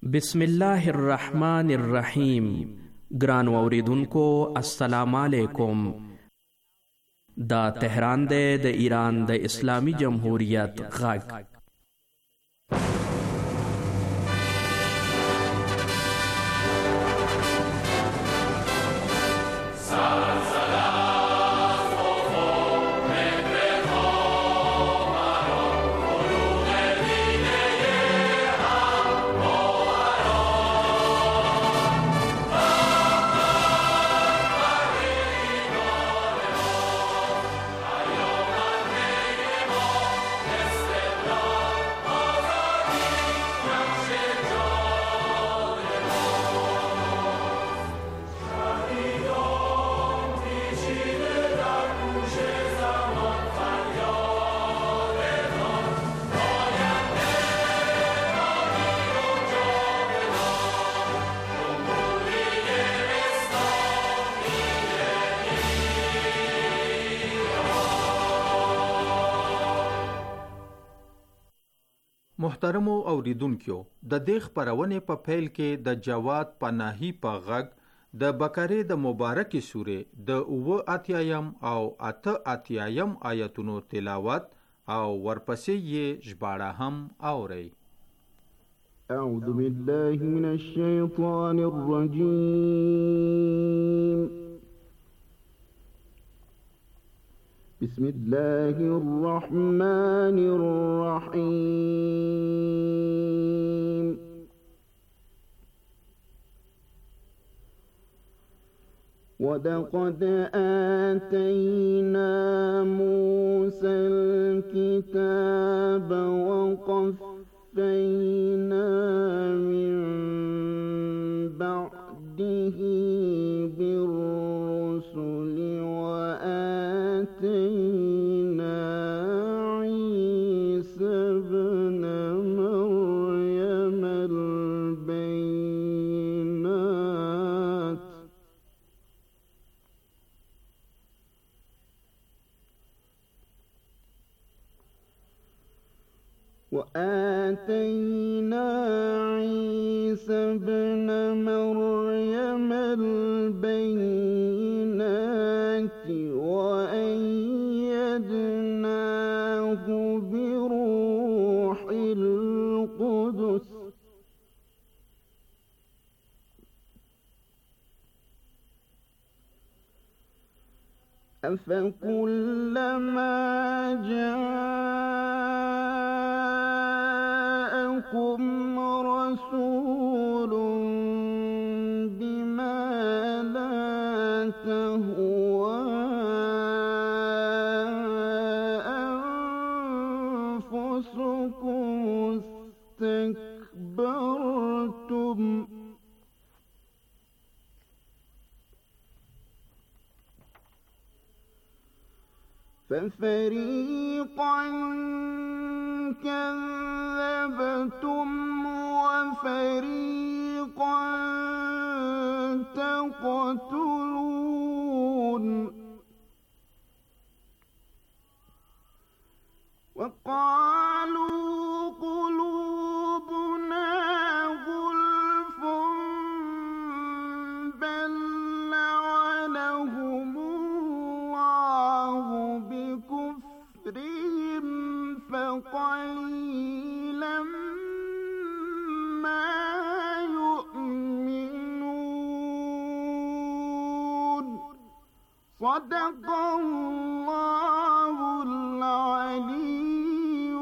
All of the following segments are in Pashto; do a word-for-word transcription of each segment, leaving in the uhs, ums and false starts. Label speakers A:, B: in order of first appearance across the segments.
A: بسم الله الرحمن الرحیم. ګرانو اوریدونکو السلام علیکم. دا تهران دی د ایران د اسلامی جمهوریت غږ.
B: محترمو اوریدونکو، د دې خپرونې په پیل کې د جواد پناهي په غږ د بقره د مبارکې سورې د اووه اتیایم او اته اتیایم آیتونو تلاوت او ورپسې یې ژباړه هم اورئ.
C: اعوذ بالله من الشیطان الرجیم. بسم الله الرحمن الرحيم. ولقد آتينا موسى الكتاب وقفينا من بعده بالرسل وآتينا عيسى ابن مريم البينات وآتينا عيسى ابن مريم البينات وأيدناه بروح القدس أفكلما جاءكم رسول بما لا تهوى أنفسكم استكبرتم ففريقا كذبتم وفريقا تقتلون. وقالوا قلوبنا غلف بل لعنهم الله بكفرهم فقليلا ما يؤمنون. صدق الله العلي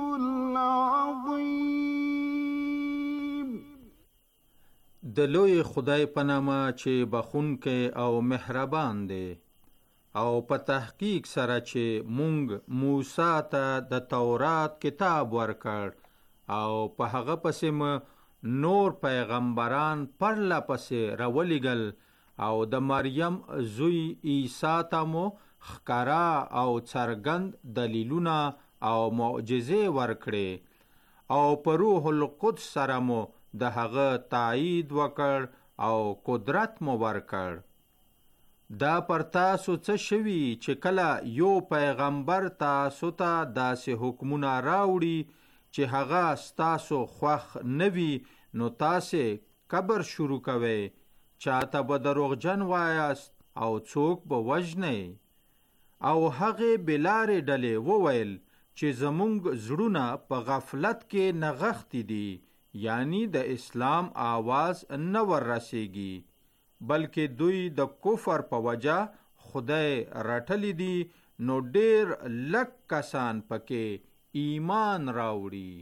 C: العظيم.
B: د لوی خدای په نامه چې بخښونکی او مهربان دی، او په تحقیق سره چې مونږ موسی ته د تورات کتاب ورکړ او په هغه پسې مو نور پیغمبران پرله پسې راولېږل او د مریم زوی عیسی ته مو ښکاره او څرګند دلیلونه او معجزې ورکړې او په روح القدس سره مو د هغه تایید وکړ او قدرت مو ورکړ. دا پر تاسو څه شوي چې کله یو پیغمبر تاسو ته داسې حکمونه راوړي چې هغه ستاسو خوښ نه وي، نو تاسې کبر شروع کوئ، چاته به دروغجن وایاست او څوک به وژنئ. او هغې بېلارې ډلې وویل چې زموږ زړونه په غفلت کې نغښتي دي، یعنی د اسلام آواز نه ور رسیږي، بلکې دوی د کفر په وجه خدای رټلی دي، نو ډیر لږ کسان پکې ایمان راوړي.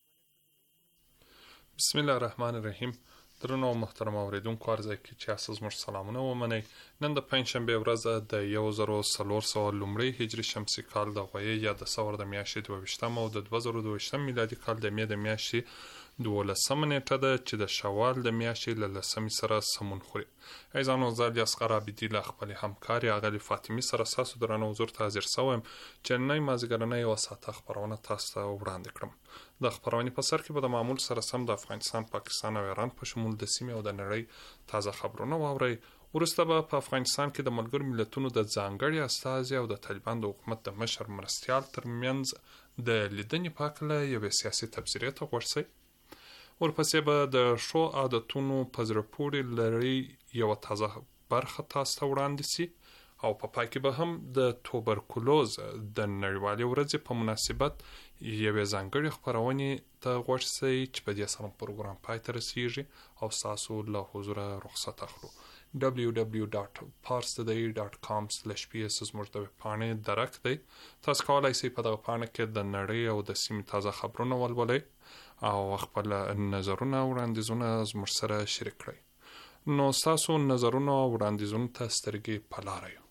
D: بسم الله الرحمن الرحیم. درنو محترم اوریدونکو، عرض کی چې تاسو زموږ سلامونه ومنئ. نن د پنځشنبه ورځ د یو زر څلور سوه لومړی هجري شمسي کال د غویې یا د ثور د میاشتې دوه ویشتم او د دوه زره دوه ویشتم میلادي کال د مې د میاشتې دولسمه نیټه ده چې د شوال د میاشتې له لسمې سره سمون خوري. ایزانو زادی اصغر عابدي له خپلې همکارې اغلې فاطمې سره ستاسو درنو حضور ته حاضر سوی یم چې نننۍ مازدیګرنۍ یوه ساعته خپرونه تاسو ته وړاندې کړم. د خپرونې په سر کې به د معمول سره سم د افغانستان، پاکستان او ایران په شمول د سیمې او د نړۍ تازه خبرونه واورئ. وروسته به په افغانستان کې د ملګرو ملتونو د ځانګړي استازي او د طالبان د حکومت د مشر مرستیال ترمنځ د لیدنې په هکله یوې سیاسي تبصرې ته غوږ شئ. ورپسې به د ښو عادتونو په زړه پورې لړۍ یوه تازه برخه تاسو ته وړاندې سي، او په پای کې به هم د توبرکلوز د نړیوالې ورځې په مناسبت یوې ځانګړې خپرونې ته غوږ شئ چې په دې سره پروګرام پای ته رسیږي او ستاسو له حضوره رخصت اخلو. دبلیو دبلیو ډاټ پارس ټوډی ډاټ کام سلیش پی اس زموږ د ویبپاڼې درک دی. تاسو کولی شئ په دغه پاڼه کې د نړۍ او د سیمې تازه خبرونه ولولئ او خپل نظرونه او وړاندیزونه زموږ سره شریک کړئ. نو ستاسو نظرونه او وړاندیزونو ته سترګې په لاره یو.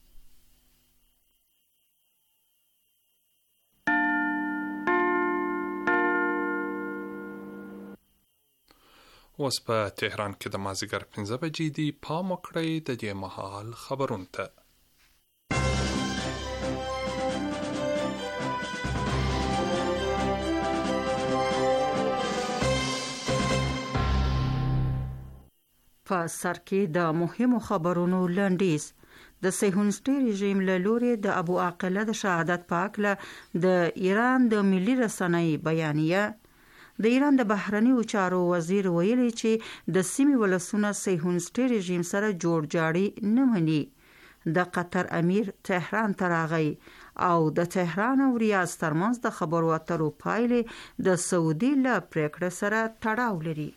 D: اوس په تهران کې د مازدیګر پنځه بجې دي. پام وکړئ د دې مهال خبرونو ته.
E: په سر کې د مهمو خبرونو لنډیز. د صهیونیستي رژیم له لوري د ابو عاقله د شهادت په هکله د ایران د ملي رسنۍ بیانیه. د ایران د بهرنیو چارو وزیر ویلي چې د سیمې ولسونه صهیونیستي رژیم سره جوړ جاړی نه مني. د قطر امیر تهران ته راغی او د تهران او ریاض ترمنځ د خبرو اترو پایلې د سعودي له پریکړې سره تړاو لري.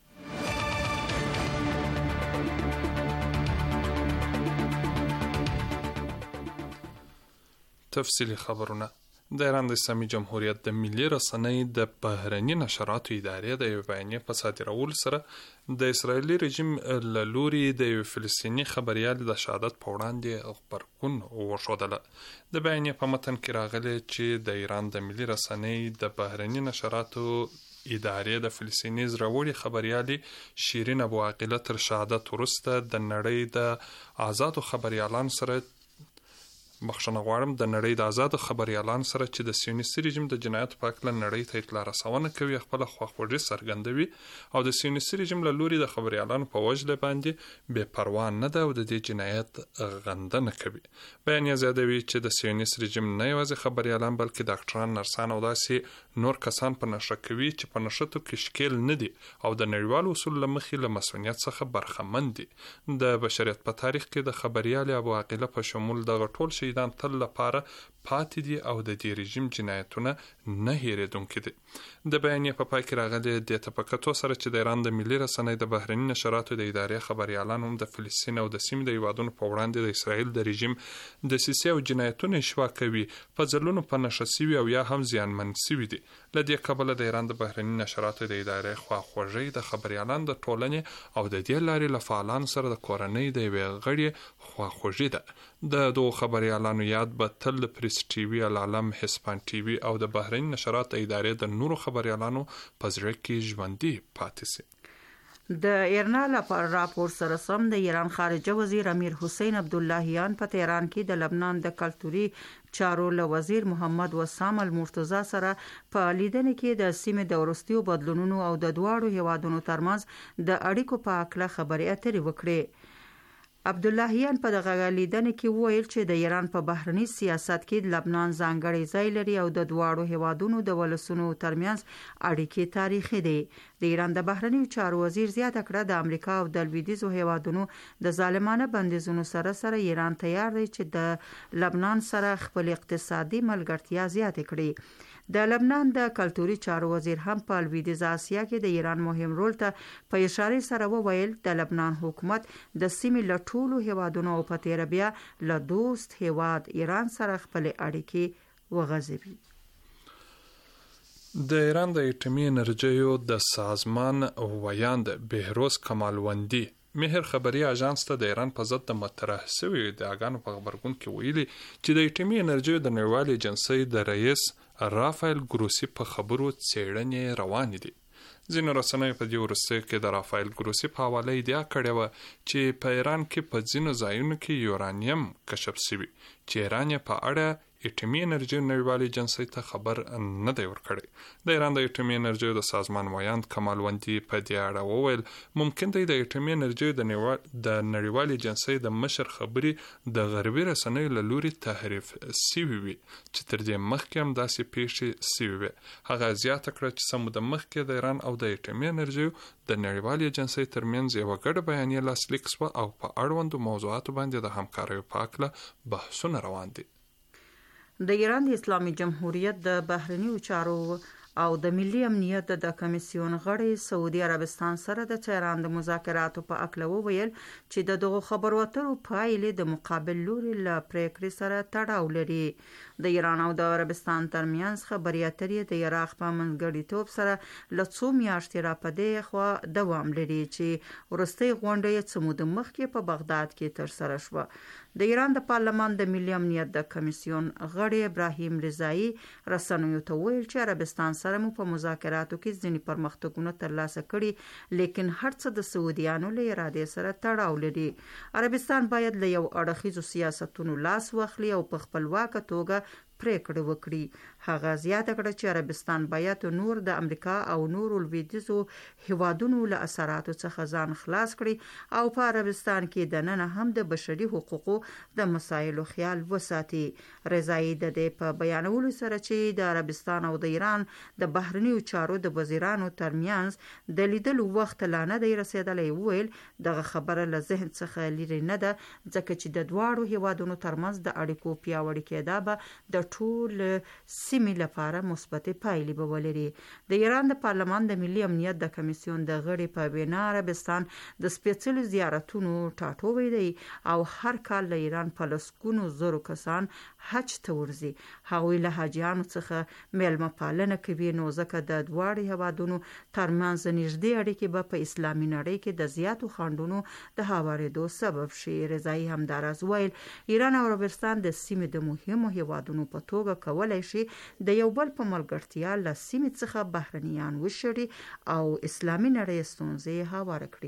D: تفصیلی خبرونه. د ایران د اسلامي جمهوریت د ملي رسنۍ د بهرني نشراتو ادارې د یو بیانیې په صادرولو سره د اسرائیلي رژیم له لوري د یو فلسطیني خبریال د شهادت په وړاندې غبرګون وښودله. د بیانیې په متن کې راغلی چې د ایران د ملي رسنۍ د بهرني نشراتو ادارې د فلسطیني زړوري خبریالي شیرین ابو عاقله تر شهادت وروسته د نړۍ د آزادو خبریالانو سره بخښنه غواړم د نړۍ د آزادو خبریالانو سره چې د صهیونیستي رژیم د جنایاتو په هکله نړۍ ته اطلاع رسونه کوي خپله خواخوږي څرګندوي او د صهیونیستي رژیم له لوري د خبریالانو په وژلو باندې بې پروا نه ده او د دې جنایت غندنه کوي. بیانیه زیاتوي چې د صهیونیست رژیم نه یوازې خبریالان بلکې ډاکټران، نرسان او داسې نور کسان په نشه کوي چې په نښتو کې ښکیل نه دي او د نړیوالو اصولو له مخې له مسؤلیت څخه برخمن دي. د بشریت په تاریخ کې د خبریال ابو عاقله په شمول دغه ټول شهیدان تل لپاره پاتې دي او د دې رژیم جنایتونه نه هیریدونکي دي. د بیانیې په پای کې راغلي دې ته په کتو سره چې د ایران د ملي رسنۍ د بهرني نشراتو د ادارې خبریالان هم د فلسطین او د سیمې د هیوادونو په وړاندې د اسرائیل د رژیم دسیسې او جنایتونه اشوا کوي په ځلونو په نښه سوي او یا هم زیانمن سوي دي. له دې کبله د ایران د بهرني نشراتو د ادارې خواخوږۍ د خبریالانو د ټولنې او د دې لارې له فعالانو سره د کورنۍ د یوې غړي خواخوږي ده. د دوه خبریالانو یاد به تل د پریس ټي وي، العالم، هسپان ټي وي او د بهرني نشراتو ادارې د نورو خبریالانو په زړه کې ژوندي پاتې سي.
E: د ایرنا لپاره راپور سره سم د ایران خارجه وزیر امیر حسین عبداللهیان په تهران کې د لبنان د کلتوري چارو له وزیر محمد وسام المرتضی سره په لیدنې کې د سیمې د وروستیو بدلونونو او د دواړو هیوادونو ترمنځ د اړیکو په اړه خبرې اترې وکړې. عبداللهیان په دغه لیدنې کې وویل چې د ایران په بهرني سیاست کې لبنان ځانګړی ځای لري او د دواړو هیوادونو د ولسونو ترمنځ اړیکې تاریخي دي. د ایران د بهرني چارو وزیر زیاته کړه د امریکا او د لویدیځو هیوادونو د ظالمانه بندیزونو سره سره ایران تیار دی چې د لبنان سره خپل اقتصادي ملګرتیا زیاته کړي. د لبنان د کلتوري چارو وزیر هم په لویدیځ اسیا کې د ایران مهم رول ته په اشاره سره وویل د لبنان حکومت د سیمې له ټولو هیوادونو او په تیره بیا له دوست هیواد ایران سره خپل اړیکې وغځوي.
D: د ایران د اټومي انرژیو د سازمان ویاند بهروز کمالوندی مهر خبري اژانس ته د ایران په ضد د مطرح شویو ادعاګانو په خبرګون کې ویلي چې د اټومي انرژیو د نړیوالې ایجنسۍ د رئیس رافایل ګروسی په خبرو څېړنې روانې دي. ځینو رسنیو په دې وروستیو کې د رافایل ګروسی په حواله ادعا کړې وه چې په ایران کې په ځینو ځایونو کې یورانیم کشف شوي چې ایران یې په اړه اټومي انرژي نړیوالې ایجنسۍ ته خبر نه دی ورکړی. د ایران د اټومي انرژیو د سازمان ویاند کمالوندي په دې اړه وویل ممکن دی د اټومي انرژیو د نړیوالې ایجنسۍ د مشر خبرې د غربي رسنیو له لوري تحریف سوي وي چې تر دې مخکې هم داسې پیښې سوي وي. هغه زیاته کړه چې څه موده مخکې د ایران او د اټومي انرژیو د نړیوالې ایجنسۍ ترمنځ یوه ګډه بیانیه لاسلیک شوه او په اړوندو موضوعاتو باندې د همکاریو په هکله بحثونه روان دي.
E: د ایران د اسلامي جمهوریت د بهرنیو چارو او د ملي امنیت د کمیسیون غړي سعودي عربستان سره د تهران د مذاکراتو په اړه وویل چې د دغو خبرو اترو پایلې د مقابل لوري له پریکړې سره تړاو لري. د ایران او د عربستان ترمنځ خبرې اترې د عراق په منځګړیتوب سره له څو میاشتې را په دې خوا دوام لري چې وروستۍ غونډه یې څه موده مخکې په بغداد کې ترسره شوه. د ایران د پارلمان د ملي امنیت د کمیسیون غړي ابراهیم رضایی رسنیو ته ویل چې عربستان سره مو په مذاکراتو کې ځینې پرمختګونه ترلاسه کړي لیکن هر څه د سعودیانو له ارادې سره تړاو لري. عربستان باید له یو اړخیزو سیاستونو لاس واخلي او په خپلواکه توګه پریکړه وکړي. هغه زیاته کړه چې عربستان باید نور د امریکا او نورو لویدیځو هیوادونو له اثراتو څخه ځان خلاص کړي او په عربستان کې د نن هم د بشري حقوقو د مسایلو خیال وساتي. رضایی د دې په بیانولو سره چې د عربستان او د ایران د بهرنیو چارو د وزیرانو ترمنځ د لیدلو وخت لا نه دی رسیدلی ویل دغه خبره له ذهن څخه لري نه ده ځکه چې د دواړو هیوادونو ترمنځ د اړیکو پیاوړي کېدا به د ټول سیمې لپاره مثبت پایلې به ولري. د ایران د پارلمان د ملي امنیت د کمیسیون د غړي په وینا عربستان د سپېڅلو زیارتونو ټاټوبی دی او هر کال له ایران په لسګونو زرو کسان حج ته ورځي. هغوی له حاجیانو څخه میلمه پالنه کوي نو ځکه د دواړو هیوادونو ترمنځ نږدې اړیکې به په اسلامي نړۍ کې د زیاتو خنډونو د هوارېدو سبب شي. رضایی همداراز ویل ایران او عربستان د سیمې د مهمو هیوادونو په توګه کولای شي د یو بل په ملګرتیا له سیمې څخه بهرنیان وشړي او اسلامي نړۍ ستونزې هواره کړي.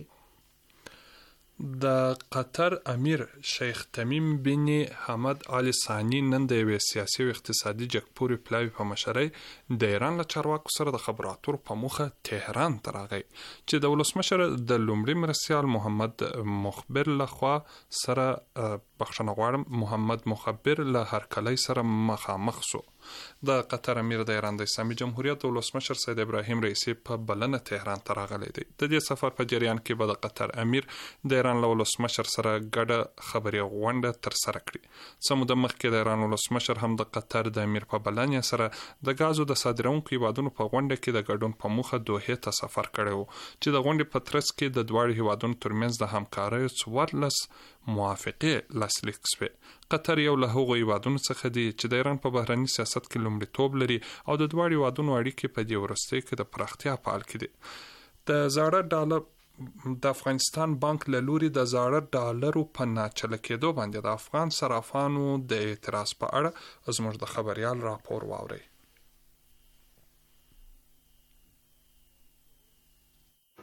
D: د قطر امیر شیخ تمیم بن حمد آل ثانی نن د یوې سیاسي او اقتصادي جګپورې پلاوي په مشرۍ د ایران له چارواکو سره د خبرو اترو په موخه تهران ته راغی چې د ولسمشر د لومړي مرستیال محمد مخبر لخوا سره بخښنه غواړم محمد مخبر له هرکلی سره مخامخ شو. د قطر امیر د ایران د اسلامي جمهوریت د ولسمشر سید ابراهیم رئیسی په بلنه تهران ته راغلی دی. د دې سفر په جریان کې به د قطر امیر د ایران له ولسمشر سره ګډه خبري غونډه ترسره کړي. څه موده مخکې د ایران ولسمشر هم د قطر د امیر په بلنه سره د غازو د صادرونکو هیوادونو په غونډه کې د ګډون په موخه دوحې ته سفر کړی و چې د غونډې په ترڅ کې د دواړو هیوادونو ترمنځ د همکارۍ څوارلس موافقې لاسلیک شوې. قطر یو له هغو هیوادونو څخه دی چې د ایران په بهرني سیاست کې لومړیتوب لري او د دواړو هیوادونو اړیکې په دې وروستیو کې د پراختیا په حال کې دي. د زاړه ډالر د افغانستان بانک له لوري د زاړه ډالرو په ناچله کېدو باندې د افغان صرافانو د اعتراض په اړه زموږ د خبریال راپور واورئ.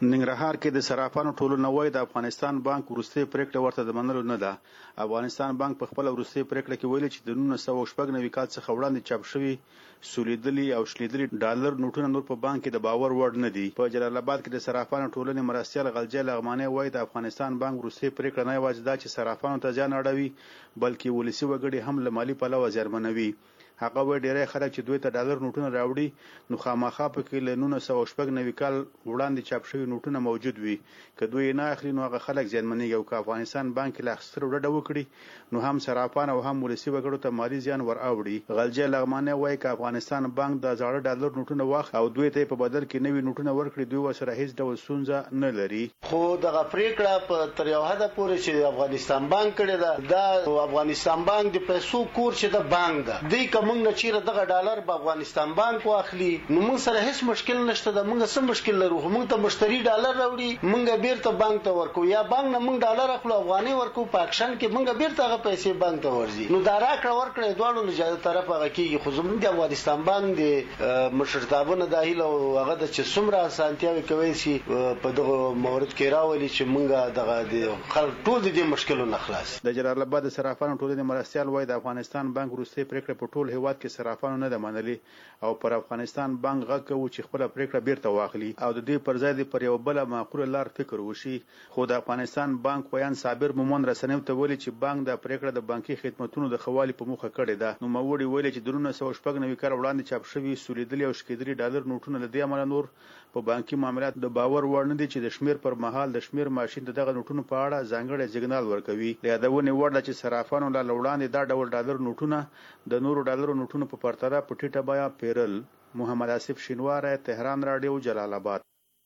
F: ننګرهار کې د صرافانو ټولنوي د افغانستان بانک وروستي پریکړه ورته د منلو نه ده. افغانستان بانک په خپل وروستي پریکړه کې ویلي چې د نولس سوه شپږ نوي کال څخه وړاندې چاپ شوي سولیدلي او شلیدلي ډالر نوټونه نور په بانک کې د باور وړ نه دي. په جلال آباد کې د صرافانو ټولنې مرستیال غلجی لغمانی وایي د افغانستان بانک وروستي پریکړه نه یوازې دا چې صرافانو ته زیان اړوي بلکې ولسي وګړي هم له مالي پلوه زیانمنوي. هغه وایي ډېری خلک چې دوی ته ډالر نوټونه راوړي نو خامخا پکې له نولس سوه شپږ نوي کال وړاندې چاپ شوي نوټونه موجود وي. که دوی نه اخلي نو هغه خلک زیانمنېږي او که افغانستان بانک له اخیستلو ډډه وکړي نو هم صرافان او هم ولسي وګړو ته مالي زیان ور اوړي. غلجی لغمانی وایي که افغانستان بانک د زاړه ډالر نوټونه واخلي او دوی ته په بدل کې نوي نوټونه ورکړي دوی ورسره هیڅ ډول ستونزه نه لري.
G: خو دغه پریکړه په تر یو حده پورې چې افغانستان بانک کړې ده دا افغانستان بانک د پیسو کور چې د بانک ده دوی کوم نه چیرې دغه ډالر په افغانستان بانک واخلي نو موږ سره هیڅ مشکل نشته ده. موږ څه مشکل لرو؟ موږ ته مشتری ډالر راوړي موږ بیرته بانک ته ورکو یا بانک نه موږ ډالر اخلو افغاني ورکو په اکشن کې موږ بیرته هغه پیسې بانک ته ورځي. نو دا راکړه ورکړه دواړو له جهت طرف هغه کېږي. خو زموږ د افغانستان بانک د مشرتابونه د هیله او هغه د چې څومره اسانتیاوې کوي چې په دغه مورد کې راولي چې موږ دغه د خلک ټول د دې مشکلونو خلاص.
F: د جلال آباد د صرافانو ټولنې مرستیال وایي د افغانستان بانک وروستۍ پریکړه په ټول هیواد کې صرافانو نه ده منلې او پر افغانستان بانک غږ کوي چې خپل پریکړه بیرته واخلي او د دې پر ځای پر یو بل معقوله لار فکر وشي. خو د افغانستان بانک ویان صابر مومن رسنیو ته ویلي چې بانک د پریکړه د بانکي خدماتونو د خوالي په موخه کړې ده. نو موري ویلي چې د نولس سوه شپږ نوي کال وړاندې چاپ شوي سولیدلي او شکیدلي ډالر نوټونه له دې امله نور په بانکي معاملات د باور وړ نه دي چې د شمیر پر مهال د شمیر ماشین دغه نوټونو په اړه ځانګړی سیګنال ورکوي. یادونه وړ ده چې صرافانو له وړاندې دا ډول ډالر نوټونه د نورو ډالرو نوټونو په پرتله په ټیټه بیه پیرل. محمد آصف شینواره، تهران رادیو، جلال آباد.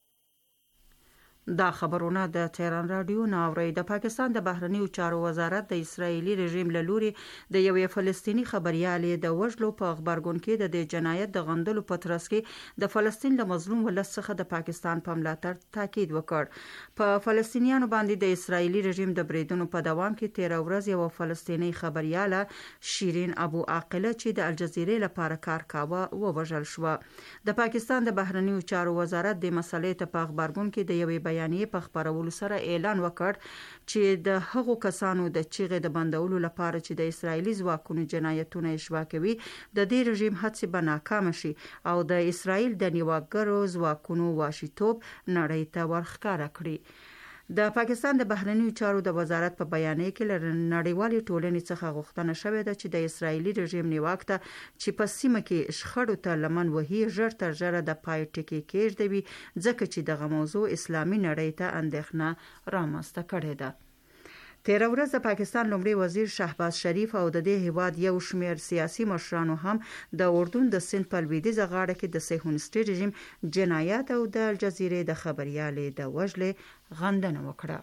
E: دا خبرونه د تهران رادیو نه اوري. د پاکستان د بهرنیو چارو وزارت د اسرایلی رژیم له لوري د یوې فلسطینی خبريالې د وژلو په خبرګون کې د جنایت د غندلو په ترڅ کې د فلسطین له مظلوم ولس څخه د پاکستان په ملاتړ تاکید وکړ. په فلسطینیانو باندې د اسرایلی رژیم د بریدونو په دوام کې تیر ورځ یو فلسطینی خبرياله شیرین ابو عاقله چې د الجزیرې لپاره کار کاوه ووژل شو. د پاکستان د بهرنیو چارو وزارت د مسلې ته په خبرګون کې د یوې بیانیې په خبرولو سره اعلان وکړ چې د هغو کسانو د چیغې د بندولو لپاره چې د اسرایلی ځواکونو جنایتونه اشوا کوي د دې رژیم هڅې به ناکام شي او د اسرایل د نیواګرو ځواکونو واشیتوب نړۍ ته ورښکاره کړي. د پاکستان د بهرنیو چارو د وزارت په بیانیه کې له نړیوالې ټولنې څخه غوښتنه شوې ده چې د اسرایلی رژیم نیواک ته چې په سیمه کې شخړو ته لمن وهي ژر تر ژره د پای ټکی کېږدوي ځکه چې دغه موضوع اسلامي نړۍ ته اندېښنه رامنځته کړې ده. تیر ورځ د پاکستان لومړي وزیر شهباز شریف او د دې هیواد یو شمېر سیاسي مشرانو هم د اردن د سند په لویدیځه غاړه کې د صهیونیستي رژیم جنایات او د الجزیرې د خبريالې د وژلې غندنه وکړه.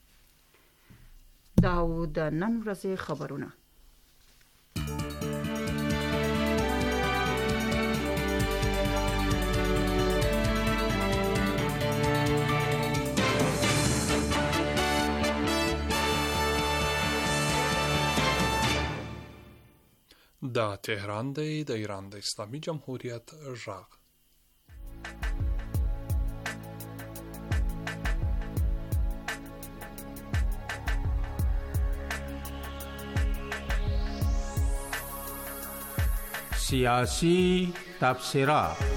E: دا و د نن ورځې خبرونه.
D: دا تهران دی د ایران د اسلامي جمهوریت غږ.
B: سیاسی تبصرات.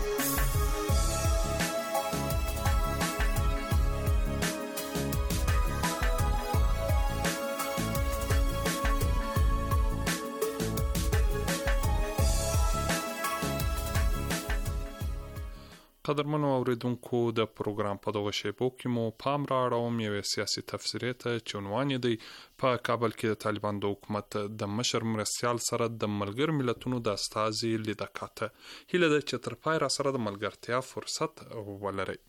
D: قدرمنو اوریدونکو د پروګرام په دغه شیبو کې مو پام راړوم یوې سیاسي تفسیرې ته چې عنوان یې دی په کابل کې د طالبان د حکومت د مشر مرستیال سره د ملګر ملتونو د استازي لیده کاته. هیله ده چې تر پای را سره د ملګرتیا فرصت ولرئ.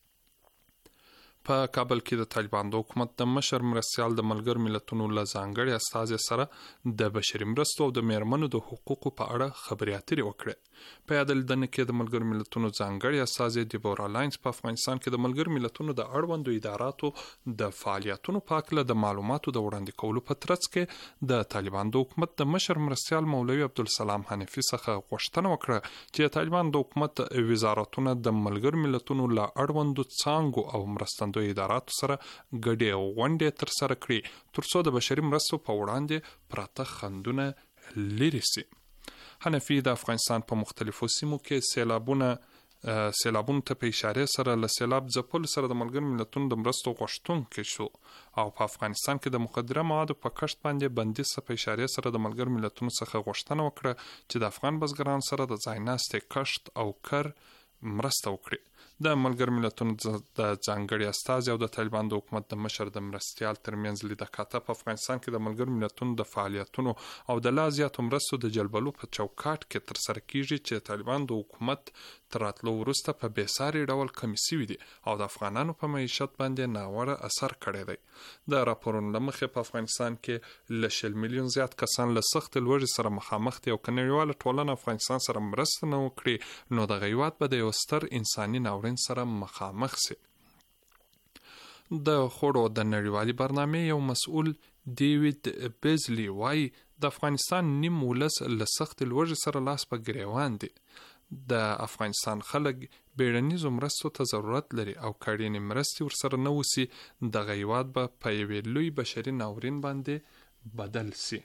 D: په کابل کې د طالبان د حکومت د مشر مرستیال د ملګر ملتونو له ځانګړي استازي سره د بشري مرستو او د میرمنو د حقوقو په اړه خبرې اترې وکړې. په یاد لیدنه کې د ملګرو ملتونو ځانګړي استازي دیبورا لاینز په افغانستان کې د ملګرو ملتونو د اړوندو اداراتو د فعالیتونو په اړه د معلوماتو د وړاندې کولو په ترڅ کې د طالبان د حکومت د مشر مرستیال مولوي عبدالسلام حنفي څخه غوښتنه وکړه چې د طالبان د حکومت وزارتونه د ملګرو ملتونو له اړوندو څانګو او مرستندوی اداراتو سره ګډې غونډې ترسره کړي ترڅو د بشري مرستو په وړاندې پراته خنډونه لرې سي. حنفي د افغانستان په مختلفو سیمو کې سیلابونه سیلابونو ته په اشاره سره له سیلاب ځپلو سره د ملګرو ملتونو د مرستو غوښتونکی شو او په افغانستان کې د مخدره موادو په کښت باندې بندیز په اشاره سره د ملګرو ملتونو څخه غوښتنه وکړه چې د افغان بزګرانو سره د ځای ناستې کښت او کر مرسته وکړي. د ملګرو ملتونو د ځانګړي استازي او د طالبان د حکومت د مشر د مرستیال ترمنځ لیدکاته په افغانستان کې د ملګرو ملتونو د فعالیتونو او د لا زیاتو مرستو د جلبولو په چوکاټ کې ترسره کیږي چې طالبان د حکومت تر راتلو وروسته په بېساري ډول کمې سوي دي او د افغانانو په معیشت باندې ناوړه اثر کړی دی. د راپورونو له مخې په افغانستان کې له شل میلیون زیات کسان له سختې لوږې سره مخامخ دي او که نړیواله ټولنه افغانستان سره مرسته نه وکړي نو دغه هېواد به د یو ستر انساني ناورین سره مخامخ سي. د خوړو د نړیوالي برنامې یو مسؤل ډیوید بیزلی وایي د افغانستان نیم ولس له سختې لوږې سره لاس په ګریوان دي. د افغانستان خلک بیړنیزو مرستو ته ضرورت لري او کړینې مرستې ورسره نه وسی دغه هېواد به په یوې لوی بشري ناورین باندې بدل سي.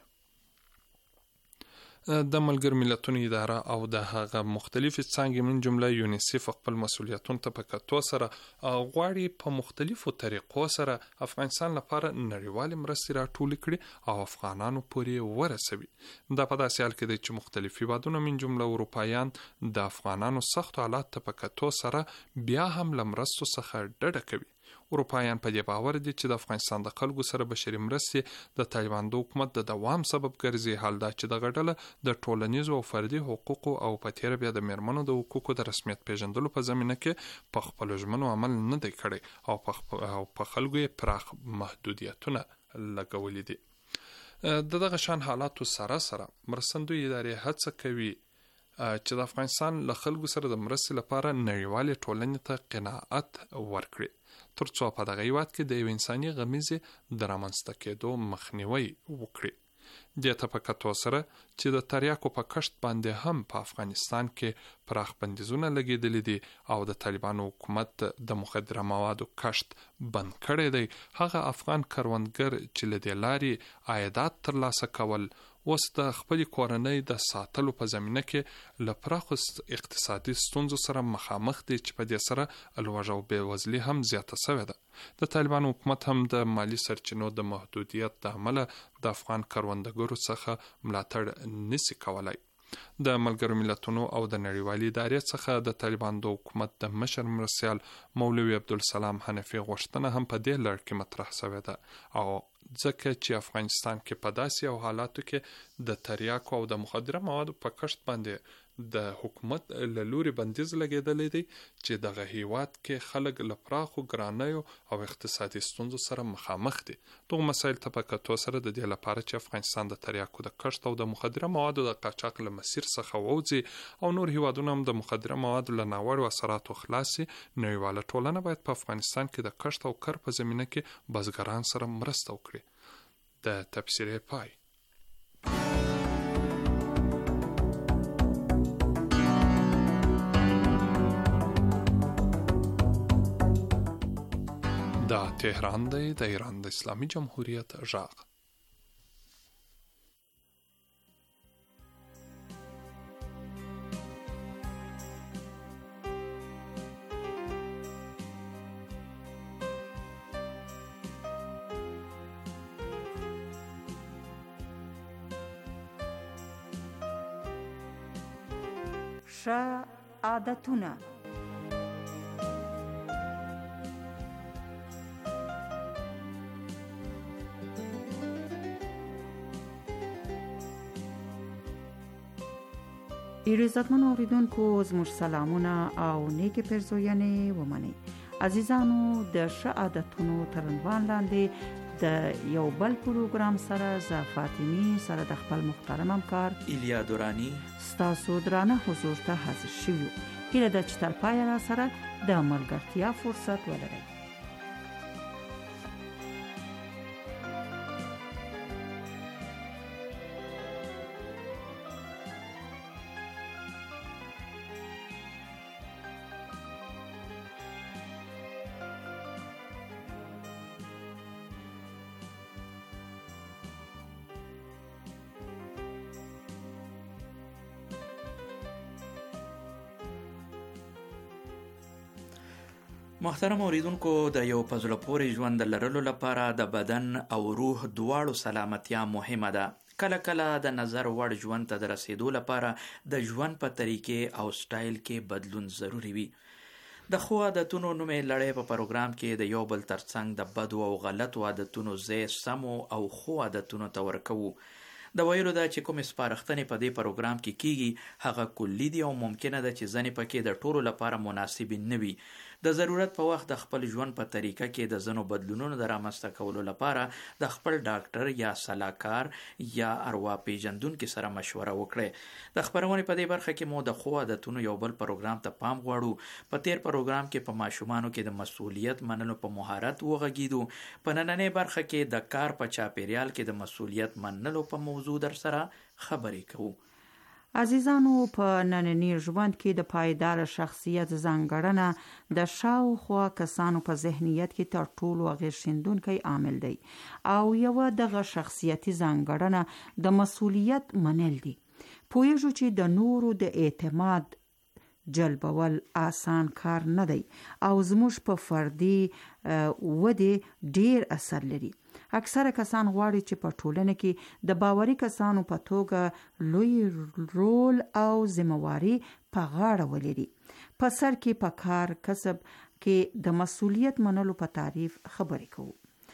D: د ملګرو ملتونو اداره او د هغه مختلفې څانګې من جمله یونیسف خپل مسؤلیتونو ته په کتو سره غواړي په مختلفو طریقو سره افغانستان لپاره نړیوالې مرستې راټولې کړي او افغانانو پورې ورسوي. دا په داسې حال کې دی چې مختلف هېوادونه من جمله اروپایان د افغانانو سختو حالاتو ته په کتو سره بیا هم له مرستو څخه ډډه کوي. اروپایان په دې باور دي چې د افغانستان د خلکو سره بشري مرستې د طالبان د حکومت د دوام سبب ګرځي. حال دا چې دغه ډله د ټولنیزو او فردي حقوقو او په تېره بیا د میرمنو د حقوقو د رسمیت پیژندلو په زمینه کې په خپلو ژمنو عمل نه دی کړی او په خلکو یې پراخ محدودیتونه لګولي دي. د دغه شان حالاتو سره سره مرستندوی ادارې هڅه کوي چې د افغانستان له خلکو سره د مرستې لپاره نړیوالې ټولنې ته قناعت ورکړي ترڅو په دغه هېواد کې د یو انساني غمیزې د رامنځته کېدو مخنیوی وکړي. دې ته په کتو سره چې د تریاکو په کښت باندې هم په افغانستان کې پراخ بندیزونه لګېدلي دي او د طالبانو حکومت د مخدره موادو کښت بند کړی دی، هغه افغان کروندګر چې له دې لارې عایدات ترلاسه کول اوس د خپلې کورنۍ د ساتلو په زمینه کې له پراخو اقتصادي ستونزو سره مخامخ دي چې په دې سره لوږه او بېوزلي هم زیاته شوې ده. د طالبانو حکومت هم د مالی سرچینو د محدودیت د امله د افغان کروندګرو څخه ملاتړ نشي کولای. د ملګرو ملتونو او د نړیوالې ادارې څخه د طالبان د حکومت د مشر مرستیال مولوي عبدالسلام حنفي غوښتنه هم په دې لړ کې مطرح شوې ده او ځکه چې افغانستان کې په داسې او حالاتو کې د تریاکو او د مخدره موادو په کښت باندې د حکومت له لوري بندیز لګېدلی دی چې دغه هېواد کې خلک له پراخو ګرانیو او اقتصادي ستونزو سره مخامخ دي. دغو مسایل ته په کتو سره د دې لپاره چې افغانستان د تریاکو د کښت او د مخدره موادو د قاچاق له مسیر څخه ووځي او نور هېوادونه هم د مخدره موادو له ناوړو اثراتو خلاص شي، نړیواله ټولنه باید په افغانستان کې د کښت او کر په زمینه کې بزګران سره مرسته وکړي. د تبصرې پای. دا تهران دی، د ایران د اسلامي جمهوریت غږ.
E: ښه عادتونه. ډیرو عزتمنو اوریدونکو زموږ سلامونه او نیکې پیرزوینې ومنئ. عزیزانو، د ښه عادتونو تر عنوان لاندې د یو بل پروګرام سره ز فاطمی سره د خپل محترم همکار
A: ایلیا دورانی
E: ستاسو درانه حضور ته حاضر شوو. هیله ده چې تر پایه را سره د ملګرتیا فرصت ولرئ.
A: محترم اوریدونکو، د یو په زړه پورې ژوند لرلو لپاره د بدن او روح دواړو سلامتیا مهمه ده. کله کله د نظر وړ ژوند ته د رسیدو لپاره د ژوند په طریقې او سټایل کې بدلون ضروری وي. د ښو عادتونو نومې لړۍ په پروګرام کې د یو بل ترڅنګ د بدو او غلطو عادتونو ځای سمو او ښو عادتونو ته ورکوو. د ویلو ده چې کوم سپارښتنې په دې پروګرام کې کیږي هغه کلی دي او ممکنه ده چې ځنې پکې د ټولو لپاره مناسب نه وي. د ضرورت په وخت د خپل ژوند په طریقه کې د ځینو بدلونونو د رامنځته کولو لپاره د خپل ډاکټر یا سلاکار یا اروا پیژندونکي سره مشوره وکړئ. د خپرونې په دې برخه کې مو د ښو عادتونو یو بل پروګرام ته پام غواړو. په تیر پروګرام کې په ماشومانو کې د مسؤلیت منلو په مهارت وغږیدو. په نننۍ برخه کې د کار په چاپیریال کې د مسؤلیت منلو په موضوع در سره خبرې کوو.
E: عزیزانو، په نننی ژوند کې د پایدار شخصیت ځانګړنه د شاوخوا کسانو په ذهنیت کې تر ټولو اغېزمنونکی عامل دی او یو دغه شخصیتي ځانګړنه د مسؤلیت منل دي. پوهیږو چې د نورو د اعتماد جلبول آسان کار نه دی او زموږ په فردي ودې ډیر اثر لري. اکثره کسان غواړي چې په ټولنه کې د باوري کسانو په توګه لوی رول او ذمہواری په غاړه ولري. په سر کې په کار کسب کې د مسؤلیت منلو په تعریف خبرې کوو.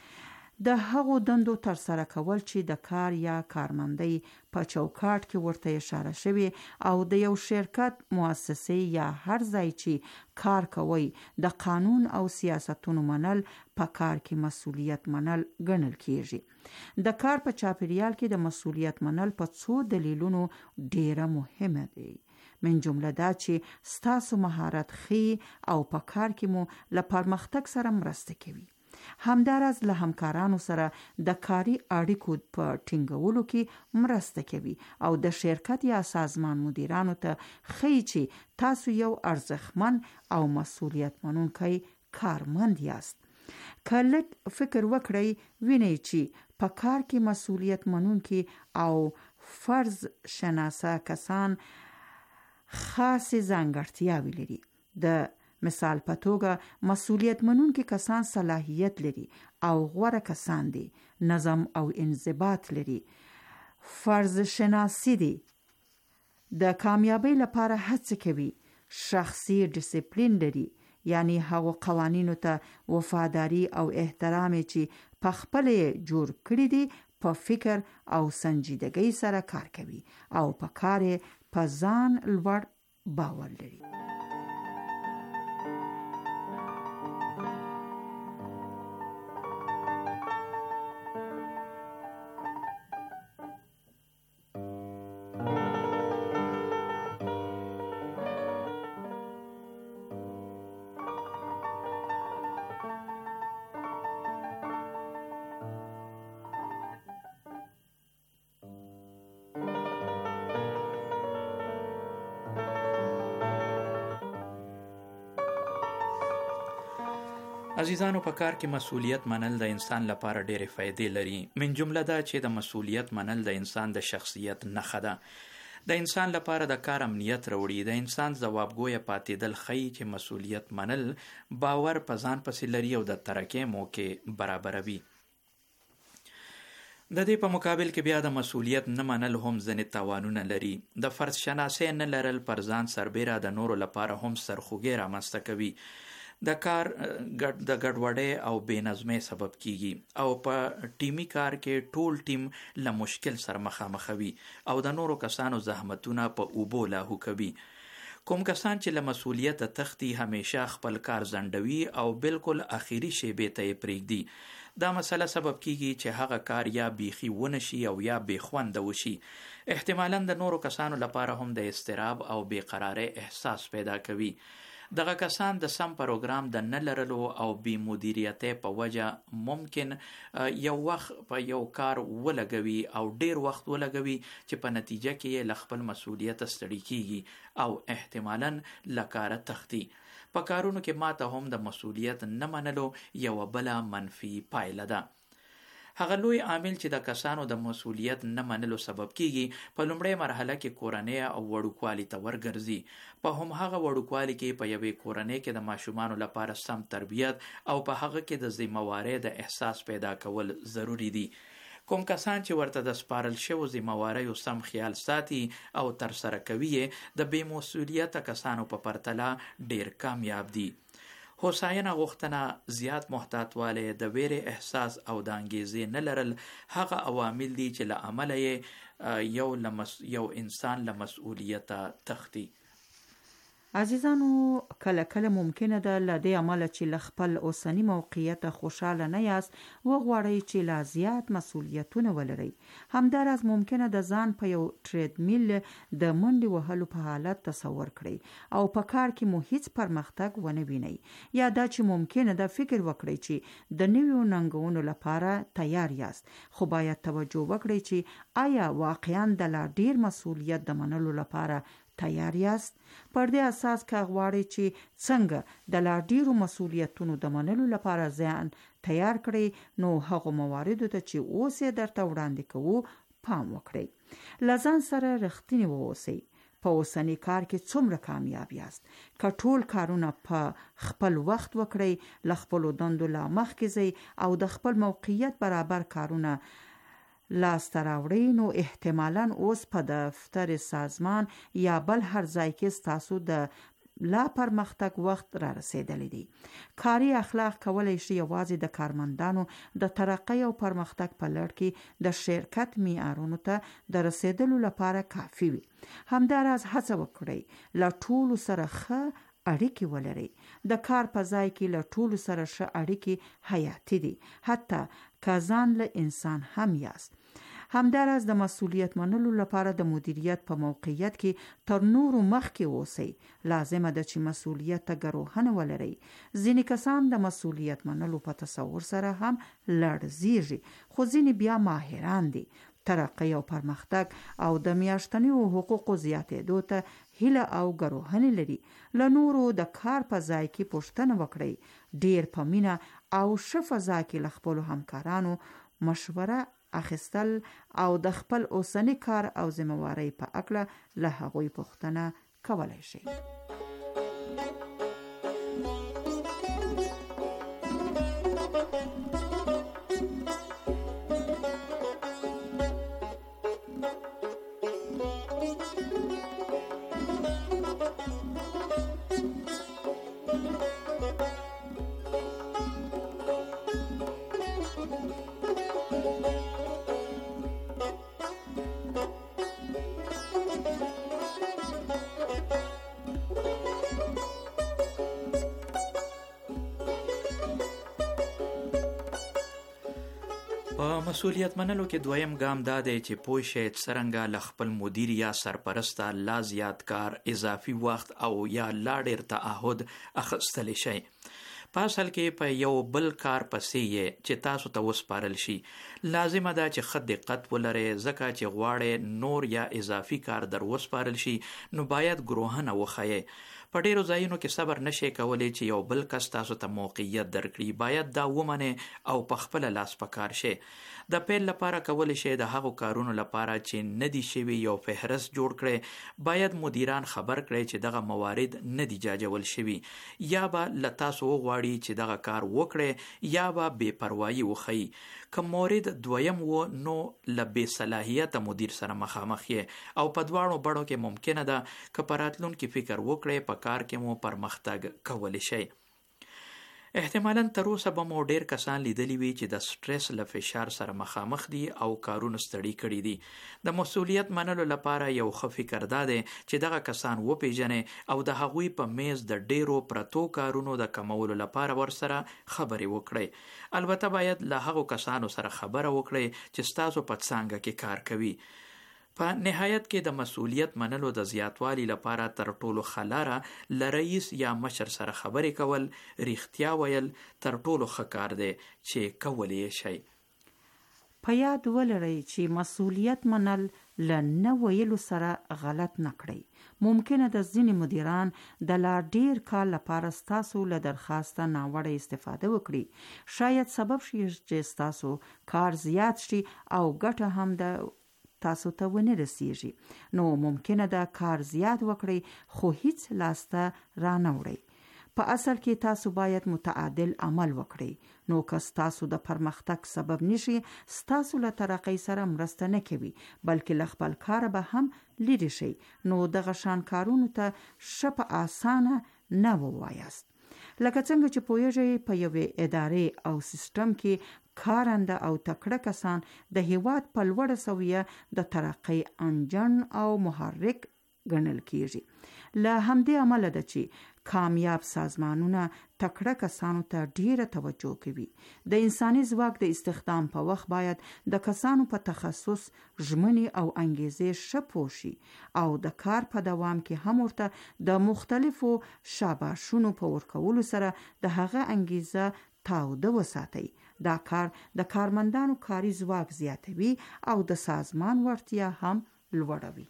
E: د هغو دندو تر سره کول چې د کار یا کارمندۍ په چوکاټ کې ورته اشاره شوی او د یو شرکت، مؤسسې یا هر ځای چې کار کوي د قانون او سیاستونو منل په کار کې مسؤلیت منل ګڼل کیږي. د کار په چاپیریال کې د مسؤلیت منل په څو دلیلونو ډیره مهمه دی. من جمله دا چې ستاسو مهارت خي او په کار کې مو له پرمختګ سره مرسته کوي. همدارس له همکارانو سره د کاري اړیکو په ټینګولو کې مرسته کوي او د شرکت یا سازمان مدیرانو ته ښیي چې تاسو یو ارزښتمن او مسؤلیت منونکی کارمند یاست. که لږ فکر وکړئ وینئ چې په کار کې مسؤلیت منونکي او فرض شناسه کسان خاصې ځانګړتیاوې لري. د مثال په توګه مسؤلیت منونکي کسان صلاحیت لري او غوره کسان دي، نظم او انضباط لري، فرض شناسی دي، د کامیابی لپاره هڅه کوي، شخصي ډیسپلین لري، یعنی هغو قوانینو ته وفاداری او احترام چې په خپل جوړ کړی دي په فکر او سنجیدګۍ سره کار کوي او په کار په ځان لوړ باور لري.
A: عزیزانو، په کار کې مسؤلیت منل د انسان لپاره ډېرې فائدې لري. من جمله دا چې د مسؤلیت منل د انسان د شخصیت نښه ده. د انسان لپاره د کار امنیت راوړي. د انسان ځوابګویه پاتېدل ښیي چې مسؤلیت منل باور په ځان پسې لري او د ترقۍ موقع برابروي. د دې په مقابل کې بیا د مسؤلیت نه منل هم ځینې تاوانونه لري. د فرض شناسۍ نه لرل پر ځان سربیره د نورو لپاره هم سرخوږی رامنځته کوي. د کار د ګډوډۍ او بې نظمۍ سبب کیږي او په ټیمي کار کې ټول ټیم له مشکل سره مخامخ وي او د نورو کسانو زحمتونه په اوبو لاهو کوي. کوم کسان چې له مسؤلیت تختی همیشه خپل کار ځنډوي او بالکل اخیری شیبې ته یې پرېږدي. دا مسله سبب کیږي چې هغه کار یا بیخي ونشي او یا بې خونده وشي. احتمالاً د نورو کسانو لپاره هم د اضطراب او بېقرارۍ احساس پیدا کوي. دغه کسان د سم پروګرام د نه لرلو او بې مدیریتۍ په وجه ممکن یو وخت په یو کار ولګوي او ډیر وخت ولګوي چې په نتیجه کې یې له خپل مسؤلیت ستړي کیږي او احتمالاً له کاره تښتي. په کارونو کې ماته هم د مسؤلیت نه منلو یوه بله منفي پایله ده. هغه لوی عامل چې د کسانو د مسؤلیت نه منلو سبب کیږي په لومړۍ مرحله کې کورنۍ او وړوکوالي ته ورګرځي. په هم هغه وړوکوالي کې په یوې کورنۍ کې د ماشومانو لپاره سم تربیت او په هغه کې د ذمهوارۍ د احساس پیدا کول ضروری دي. کوم کسان چې ورته د سپارل شوو ذمهواریو سم خیال ساتي او ترسره کوي د بې مسؤلیته کسانو په پرتله ډیر کامیاب دي. هوساینه غوښتنه، زیات محتاطوالی، د ویرې احساس او د انګیزې نه لرل هغه عوامل دي چې له امله یې یو لمس یو انسان له مسؤلیته تښتي.
E: عزیزانو، کله کله ممکنه ده له دې امله چې له خپل اوسني موقعیت خوشحاله نه یاست وغواړئ چې لا زیات مسؤلیتونه ولرئ. همداراز ممکنه د ځان په یو ټریډمیل د منډې وهلو په حالت تصور کړئ او په کار کې مو هیڅ پرمختګ ونه وینئ. یا دا چې ممکنه ده فکر وکړئ چې د نویو ننګونو لپاره تیار یاست، خو باید توجه وکړئ چې آیا واقعاً د لا ډیر مسؤلیت د منلو لپاره تیار یاست. پر دې اساس که غواړئ چې څنګه د لا ډیرو مسؤلیتونو د منلو لپاره ځان تیار کړئ نو هغو مواردو ته چې اوس یې درته وړاندې کوو پام وکړئ. له ځان سره رښتینی واوسئ. په اوسني کار کې څومره کامیاب یاست؟ که ټول کارونه په خپل وخت وکړئ، له خپلو دندو لا مخکې ځئ او د خپل موقعیت برابر کارونه لاسته راوړئ نو احتمالاً اوس په دفتر سازمان یا بل هر ځای کې ستاسو د لا پرمختګ وخت را رسیدلی دی. کاري اخلاق کولی شي یوازې د کارمندانو د ترقۍ او پرمختګ په لړ کې د شرکت معیارونو ته د رسیدلو لپاره کافي وي. همداراز هڅه وکړئ له ټولو سره ښه اړیکې ولرئ. د کار په ځای کې له ټولو سره ښه اړیکې حیاتي دي، حتی که ځان له انسان هم یاست. همداراز د مسؤلیت منلو لپاره د مدیریت په موقعیت کې تر نورو مخکې اوسئ. لازمه ده چې مسؤلیت ته ګروهنه ولرئ. ځینې کسان د مسؤلیت منلو په تصور سره هم لړزیږي، خو ځینې بیا ماهران دي. ترقی او پرمختګ او د میاشتنیو حقوقو زیاتېدو ته هیله او ګروهنې لري. له نورو د کار په ځای کې پوښتنه وکړئ. ډیر په مینه او ښه فضا کې له خپلو همکارانو مشوره اخیستل او د خپل اوسني کار او ذمهوارۍ په اړه له هغوی پوښتنه کولی شئ.
A: په مسؤلیت منلو کې دویم ګام دا دی چې پوه شئ څرنګه له خپل مدیر یا سرپرسته لا زیات کار، اضافي وخت او یا لا ډیر تعهد اخیستلی شئ. په اصل کې په یو بل کار پسې یې چې تاسو ته وسپارل شي. لازمه ده چې ښه دقت ولرئ، ځکه چې غواړئ نور یا اضافي کار در وسپارل شي نو باید ګروهنه وښیئ. په ډیرو ځایونو کې صبر نشئ کولی چې یو بل کس تاسو ته موقعیت درکړي. باید دا ومنئ او په خپله لاس په کار شئ. د پیل لپاره کولی شئ د هغو کارونو لپاره چې نه دي شوي یو فهرست جوړ کړئ. باید مدیران خبر کړئ چې دغه موارد نه دي جاجول شوي. یا به له تاسو وغواړي چې دغه کار وکړئ یا به بې پروایي وښیي. که مورد دویم و نو له بې صلاحیته مدیر سره مخامخ یې او په دواړو بڼو کې ممکنه ده که په راتلونکي فکر وکړئ په کار کې مو پرمختګ کولی شئ. احتمالاً تر اوسه به مو ډیر کسان لیدلی وي چې د سټرس له فشار سره مخامخ دي او کارونه ستړي کړي دي. د مسؤلیت منلو لپاره یو ښه فکر دا دی چې دغه کسان وپیژنې او د هغوی په میز د ډیرو پرتو کارونو د کمولو لپاره ورسره خبرې وکړئ. البته باید له هغو کسانو سره خبره وکړئ چې ستاسو په څانګه کې کار کوي. په نهایت کې د مسؤلیت منلو د زیاتوالي لپاره تر ټولو ښه لاره له رئیس یا مشر سره خبرې کول، ریښتیا ویل تر ټولو ښه کار دی چې کولی یې شئ.
E: په یاد ولرئ چې مسؤلیت منل له نه ویلو سره غلط نه کړئ. ممکنه د ځینې مدیران د لا ډیر کال لپاره ستاسو له درخواسته ناوړه استفاده وکړي. شاید سبب شي چې ستاسو کار زیات شي او ګټه هم د تاسو ته ونه رسیږي. نو ممکنه ده کار زیات وکړئ خو هیڅ لاسته را نه وړئ. په اصل کې تاسو باید متعادل عمل وکړئ. نو که ستاسو د پرمختګ سبب نشي، ستاسو له ترقۍ سره مرسته نه کوي، بلکې له خپل کار به هم لرې شئ. نو دغه شان کارونو ته ښه په اسانه نه ووایاست. لکه څنګه چې پوهیږئ په یوې ادارې او سیستم کې کارنده او تکړه کسان د هیواد په لوړه سویه د ترقۍ انجن او محرک ګڼل کیږي. له همدې امله ده چې کامیاب سازمانونه تکړه کسانو ته ډیره توجه کوي. د انساني ځواک د استخدام په وخت باید د کسانو په تخصص، ژمنې او انګیزې ښه پوه شي او د کار په دوام کې هم ورته د مختلفو شاباشونو په ورکولو سره د هغه انګیزه تاوده وساتئ. دا کار د کارمندانو کاري ځواک زیاتوي او د سازمان وړتیا هم لوړوي.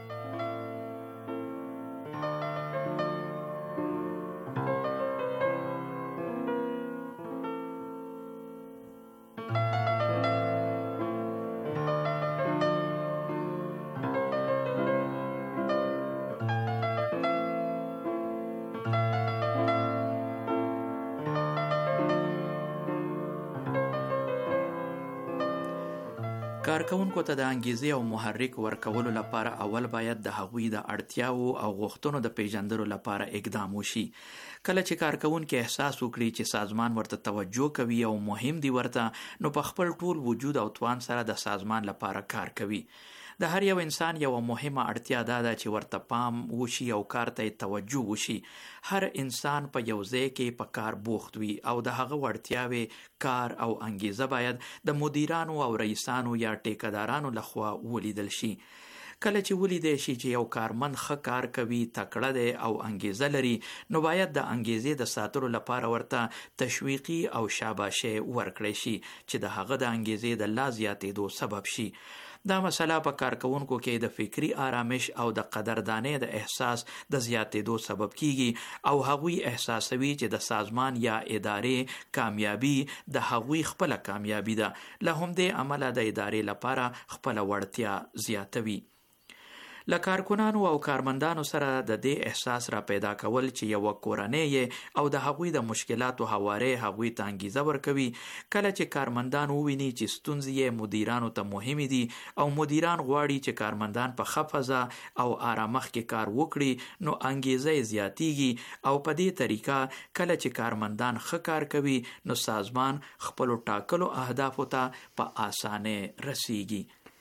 A: کارکوونکو ته د انګیزې او محرک ورکولو لپاره اول باید د هغوی د اړتیاو او غوښتنو د پیژندلو لپاره اقدام وشي. کله چې کارکوونکي احساس وکړي چې سازمان ورته توجه کوي او مهم دی ورته، نو په خپل ټول وجود او توان سره د سازمان لپاره کار کوي. د هر یو انسان یو مهمه اړتیا دا ده چې ورته پام وشي او کار ته توجه وشي. هر انسان په یو ځای کې په کار بوخت وي او د هغه وړتیاوې، کار او انګیزه باید د مدیرانو او رئیسانو یا ټیکدارانو لخوا ولیدل شي. کله چې ولیدل شي چې یو کارمند ښه کار کوي، تکړه دی او انګیزه لري، نو باید د انګیزې د ساتلو لپاره ورته تشویقي او شاباشي ورکړی شي چې د هغه د انګیزې د لا زیاتېدو سبب شي. دا مسله په کارکوونکو کې د فکری آرامش او د قدردانۍ د احساس د زیاتېدو سبب کیږي او هغوی احساسوي چې د سازمان یا ادارې کامیابی د هغوی خپله کامیابی ده. له همدې امله د ادارې لپاره خپله وړتیا زیاتوي. له کارکنانو او کارمندانو سره د دې احساس را پیدا کول چې یو کورنۍ او د هغوی د مشکلاتو هواري هغوی ته انګیزه ورکوي. کله چې کارمندان وویني چې ستونزې مدیرانو ته مهمې دي او مدیران غواړي چې کارمندان په ښه فضا او آرامښت کې کار وکړي، نو انګیزه یې زیاتیږي او په دې طریقه کله چې کارمندان ښه کار کوي، نو سازمان خپلو ټاکلو اهدافو ته په اسانه رسیږي.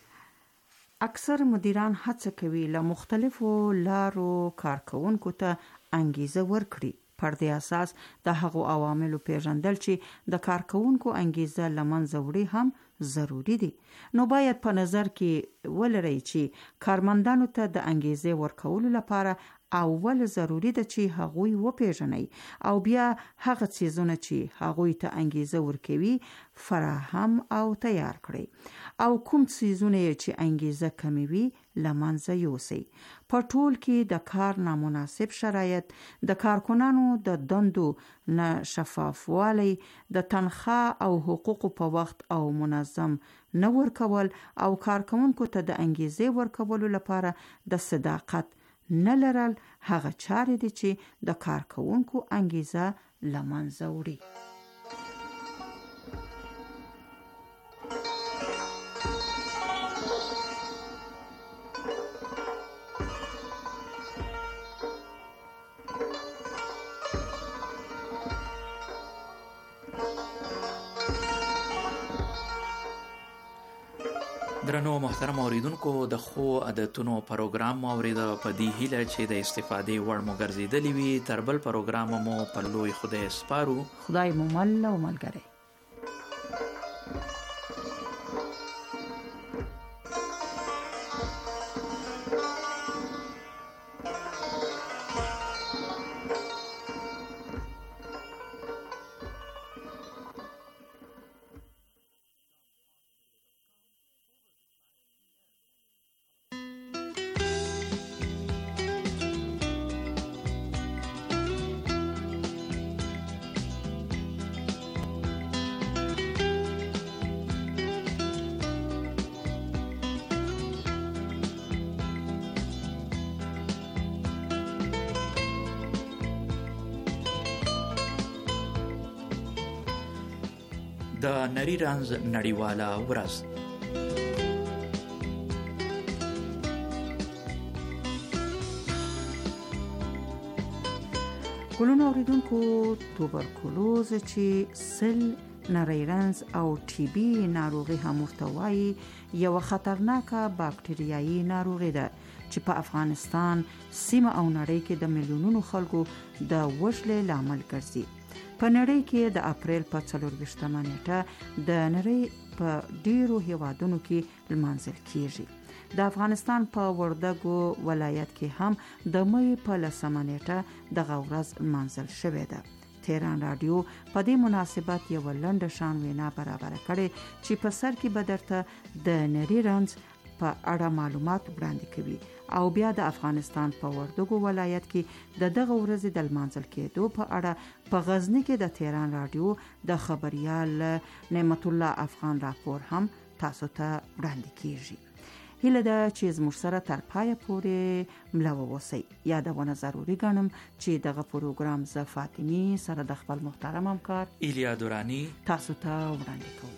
E: اکثر مدیران هڅه کوي له مختلفو لارو کارکوونکو ته انګیزه ورکړي. پر دې اساس د هغو عواملو پیژندل چې د کارکوونکو انګیزه له منځه وړي هم ضروری دي. نو باید په نظر کې ولرئ چې کارمندانو ته د انګیزې ورکولو لپاره اول ضروری ده چې هغوی وپیژنئ او بیا هغه څیزونه چې هغوی ته انګیزه ورکوي فراهم او تیار کړئ او کوم څیزونه چې انګیزه کموي له منځه یوسئ. په ټول کې د کار نامناسب شرایط، د کارکنانو د دندو نه شفافوالی، د تنخواه او حقوقو په وخت او منظم نه ورکول او کارکوونکو ته د انګیزې ورکولو لپاره د صداقت نه لرل هغه چارې دي چې د کارکوونکو انګیزه له منځه وړي.
A: درنو محترم اوریدونکو د خو عادتونو پروګرام مو اورید په دې هیله چې د استفادې وړ مو ګرځیدلی وي. تر بل پروګرام مو په لوی خدای سپارو.
E: خدای مو مل او ملګری.
A: د نری رنځ نړیواله ورځ
E: ګلونو اوریدونکو، توبرکلوز چې سل، نری رنځ او ټي بي ناروغي هم ورته وایي، یو خطرناکه باکټریایي ناروغي ده چې په افغانستان سیمه او نړۍ کې د میلیونونو خلکو د وژلې لامل ګرځي. په نړۍ کې د اپریل په څلورویشتمه نیټه د نړۍ په ډیرو هیوادونو کې لمانځل کیږي. د افغانستان په وردګو ولایت کې هم د مې په لسمه نیټه دغه ورځ لمانځل شوې ده. تهران رادیو په دې مناسبت یو لنډه شان وینا برابر کړي چې په سر کې به درته د نری رنځ په اړه معلومات وړاندې کوي او بیا د افغانستان په وردګو ولایت کې د دغه ورځې د لمانځل کېدو په اړه په غزنی کې د تهران رادیو د خبريال نعمت الله افغان راپور هم تاسو ته وړاندې کیږي. هیله ده چې زموږ سره تر پایه پورې مله واوسئ. یادونه ضروري ګڼم چې دغه پروګرام ز فاطمی سره د خپل محترم همکار
A: ایلیا دورانی
E: تاسو ته وړاندې کوم.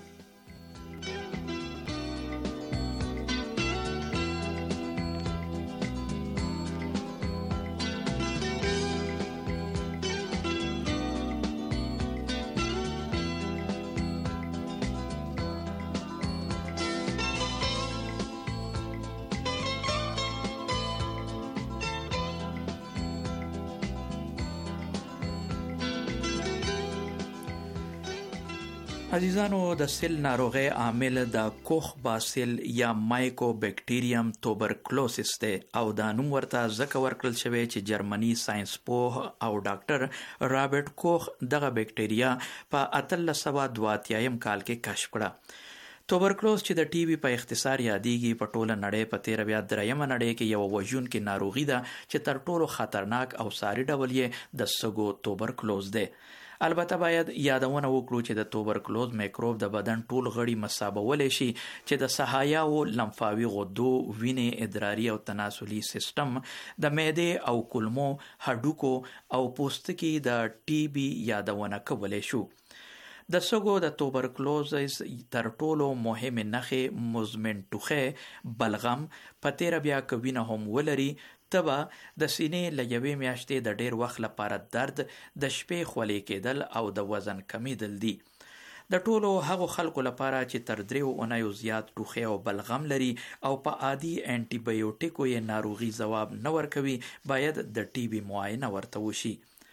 A: عزیزانو، د سل ناروغي عامل د کوخ باسل یا مایکو بکټیریم توبرکلوسس دی او دا نوم ورته ځکه ورکړل شوی چې جرمني ساينس پوه او ډاکټر رابرټ کوخ دغه بکټیریا په اتلس سوه دوه اتیا کال کې کشف کړه. توبرکلوز چې د ټي بي په اختصار یادېږي په ټوله نړۍ په تیره بیا دریمه نړۍ کې یو وژونکې ناروغي ده چې تر ټولو خطرناک او ساري ډول یې د سږو توبرکلوز دی. البته باید یادونه وکړو چې د توبرکلوز میکروب د بدن ټول غړي مصابولی شي چې د سحایاو، لمفاوي غدو، وینې، ادراري او تناسلي سیستم، د معدې او کولمو، هډوکو او پوستکي د ټي بي یادونه کولی شو. د سږو د توبرکلوزس تر ټولو مهمه نښې مزمن ټوخی، بلغم، په تیره بیا که وینه هم ولري، تبه، د سینې له یوې میاشتې د ډیر وخت لپاره درد، د شپې خولې کېدل او د وزن کمیدل دي. د ټولو هغو خلکو لپاره چې تر دریو اونیو زیات ټوخی او بلغم لري او په عادي انټي بایوټیکو یې ناروغي ځواب نه ورکوي، باید د ټي بي معاینه ورته وشي.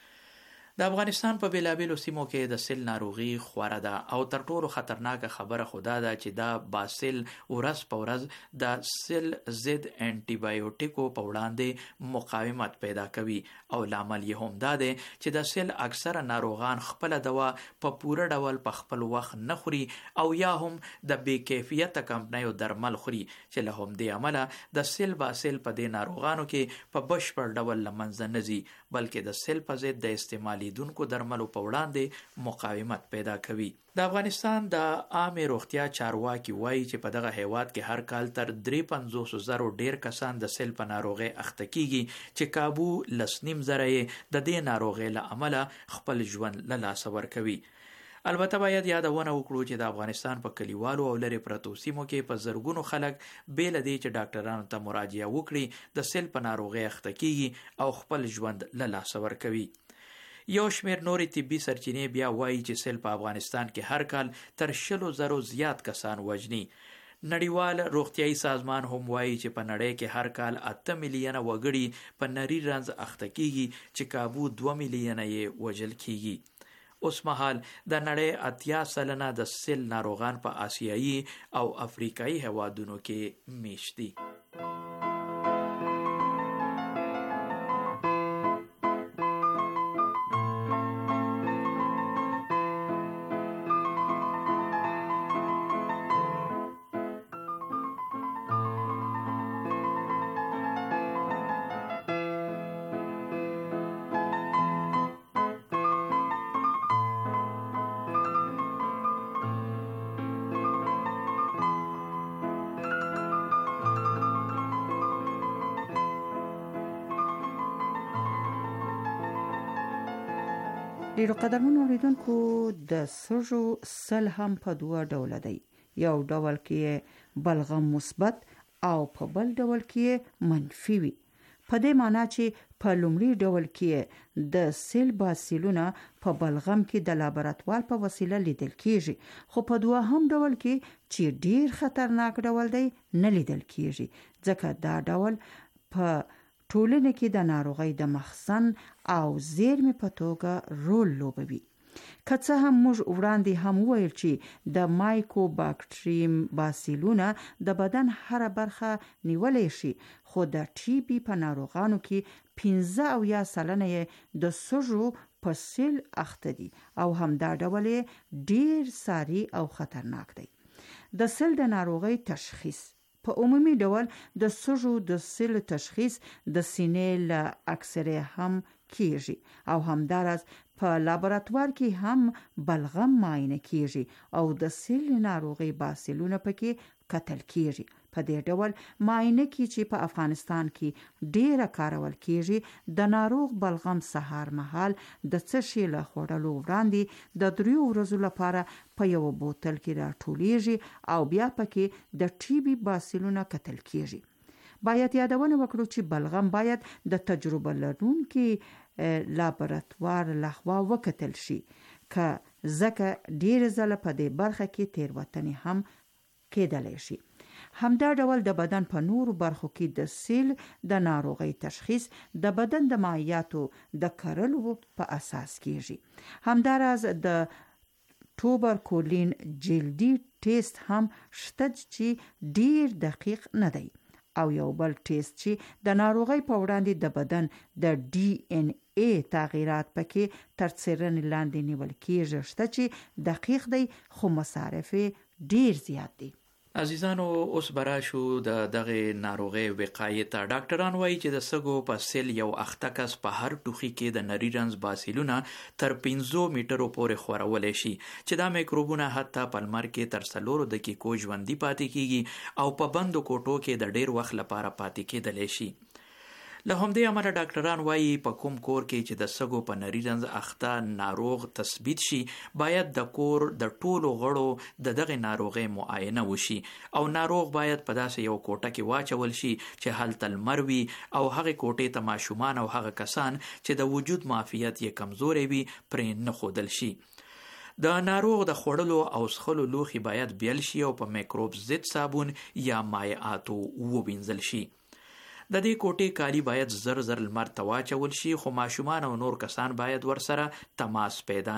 A: د افغانستان په بیلابیلو سیمو کې د سل ناروغي خوره ده او تر ټولو خطرناکه خبره خدا ده چې دا باسل ورځ په ورځ د سل ضد انټي بایوټیکو په وړاندې مقاومت پیدا کوي او لامل یې هم دا دی چې د سل اکثره ناروغان خپل دوا په پوره ډول په خپل وخت نه خوري او یا هم د بې کیفیته کمپنیو درمل خوري چې له همدې امله د سل باسل په دې ناروغانو کې په بشپړ ډول له منځه نه ځي، بلکې د سل په ضد د استعمال لیدونکو درملو په وړاندې مقاومت پیدا کوي. د افغانستان د عامه روغتیا چارواکي وایي چې په دغه هیواد کې هر کال تر درې پنځوس زرو ډیر کسان د سل په ناروغۍ اخته کیږي چې کابو لس نیم زره یې د دې ناروغۍ له امله خپل ژوند له لاسه ورکوي. البته باید یادونه وکړو چې د افغانستان په کلیوالو او لرې پرتو سیمو کې په زرګونو خلک بې له دې چې ډاکټرانو ته مراجعه وکړي د سل په ناروغۍ اخته کیږي او خپل ژوند له لاسه ورکوي. یو شمیر نورې طبي سرچینې بیا وایي چې سل په افغانستان کې هر کال تر شلو زرو زیات کسان وژني. نړیوال روغتیايي سازمان هم وایي چې په نړۍ کې هر کال اته میلیونه وګړي په نری رنځ اخته کیږي چې کابو دوه میلیونه یې وژل کیږي. اوس مهال د نړۍ اتیا سلنه د سل ناروغان په آسیایي او افریقایي هیوادونو کې میشت دي.
E: ډیرو قدرمنو اوریدونکو د سږو سل هم په دوه ډوله دی. یو ډول کې بلغم مثبت او په بل ډول کې منفي وي. په دې معنی چې په لومړي ډول کې د سل باسیلونه په بلغم کې د لابراتوار په وسیله لیدل کیږي، خو په دوهم ډول کې چې ډیر خطرناک ډول دی نه لیدل کیږي، ځکه دا ډول په ټولنه کې د ناروغۍ د مخزن او زیرمې په توګه رول لوبوي. که څه هم موږ وړاندې هم وویل چې د مایکو باکټریم باسیلونه د بدن هره برخه نیولای شي، خو د ټي بي په ناروغانو کې پنځه اویا سلنه د سږو په سل اخته دي او هم دا ډول ډیر ساري او خطرناک دی. د سل د ناروغۍ تشخیص په عمومي ډول د سږو د سل تشخیص د سینې له اکسرې هم کیږي او همدارس په لابراتوار کې هم بلغم معاینه کیږي او د سل ناروغي باسلونه پکې کتل کیږي. په دې ډول معاینه کې چې په افغانستان کې ډیره کارول کیږي، د ناروغ بلغم سهار مهال د څه شي له خوړلو وړاندې د دریو ورځو لپاره په یو بوتل کې راټولیږي او بیا پکې د ټي بي باسلونه کتل کیږي. باید یادونه وکړو چې بلغم باید د تجربه لرونکي لابراتوار لخوا وکتل شي، که ځکه ډیر ځله په دې برخه کې تیروتنې هم کېدلی شي. همدا ډول د بدن په نورو برخو کې د سیل د ناروغۍ تشخیص د بدن د مایعاتو د کړلو په اساس کیږي. همداراز د توبرکولین جلدی ټیسټ هم شته چې ډیر دقیق نه دی، او یو بل ټیسټ چې د ناروغۍ په وړاندې د بدن د ډي ان ای تغیرات پکې تر څیړنې لاندې نیول کیږي شته چې دقیق دی، خو مصارف ډیر زیات دي.
A: عزیزانو، اوس براشو د دغه ناروغي وقایې ته. ډاکټران وایي چې د سږو په سل یو اخته کس په هر ټوخي کې د نری رنځ باسیلونه تر پنځه میټرو پورې خورولای شي، چې دا میکروبونه حتی په لمر کې تر څلورو دقیقو ژوندي پاتې کیږي او په بندو کوټو کې د ډیر وخت لپاره پاتې کېدلی شي. له همدې امله ډاکټران وایي په کوم کور کې چې د سږو په نری رنځ اخته ناروغ تثبیت شي، باید د کور د ټولو غړو د دغه ناروغۍ معاینه وشي او ناروغ باید په داسې یو کوټه کې واچول شي چې هلته لمر وي او هغه کوټې ته ماشومان او هغه کسان چې د وجود معافیت یې کمزوری وي پرې نه ښودل شي. د ناروغ د خوړلو او څښلو لوښي باید بیل شي او په میکروب ضد صابون یا مایعاتو ووینځل شي. د دې کوټې کالی باید زر زر لمر ته واچول شي، خو ماشومان او نور کسان باید ورسره تماس پیدا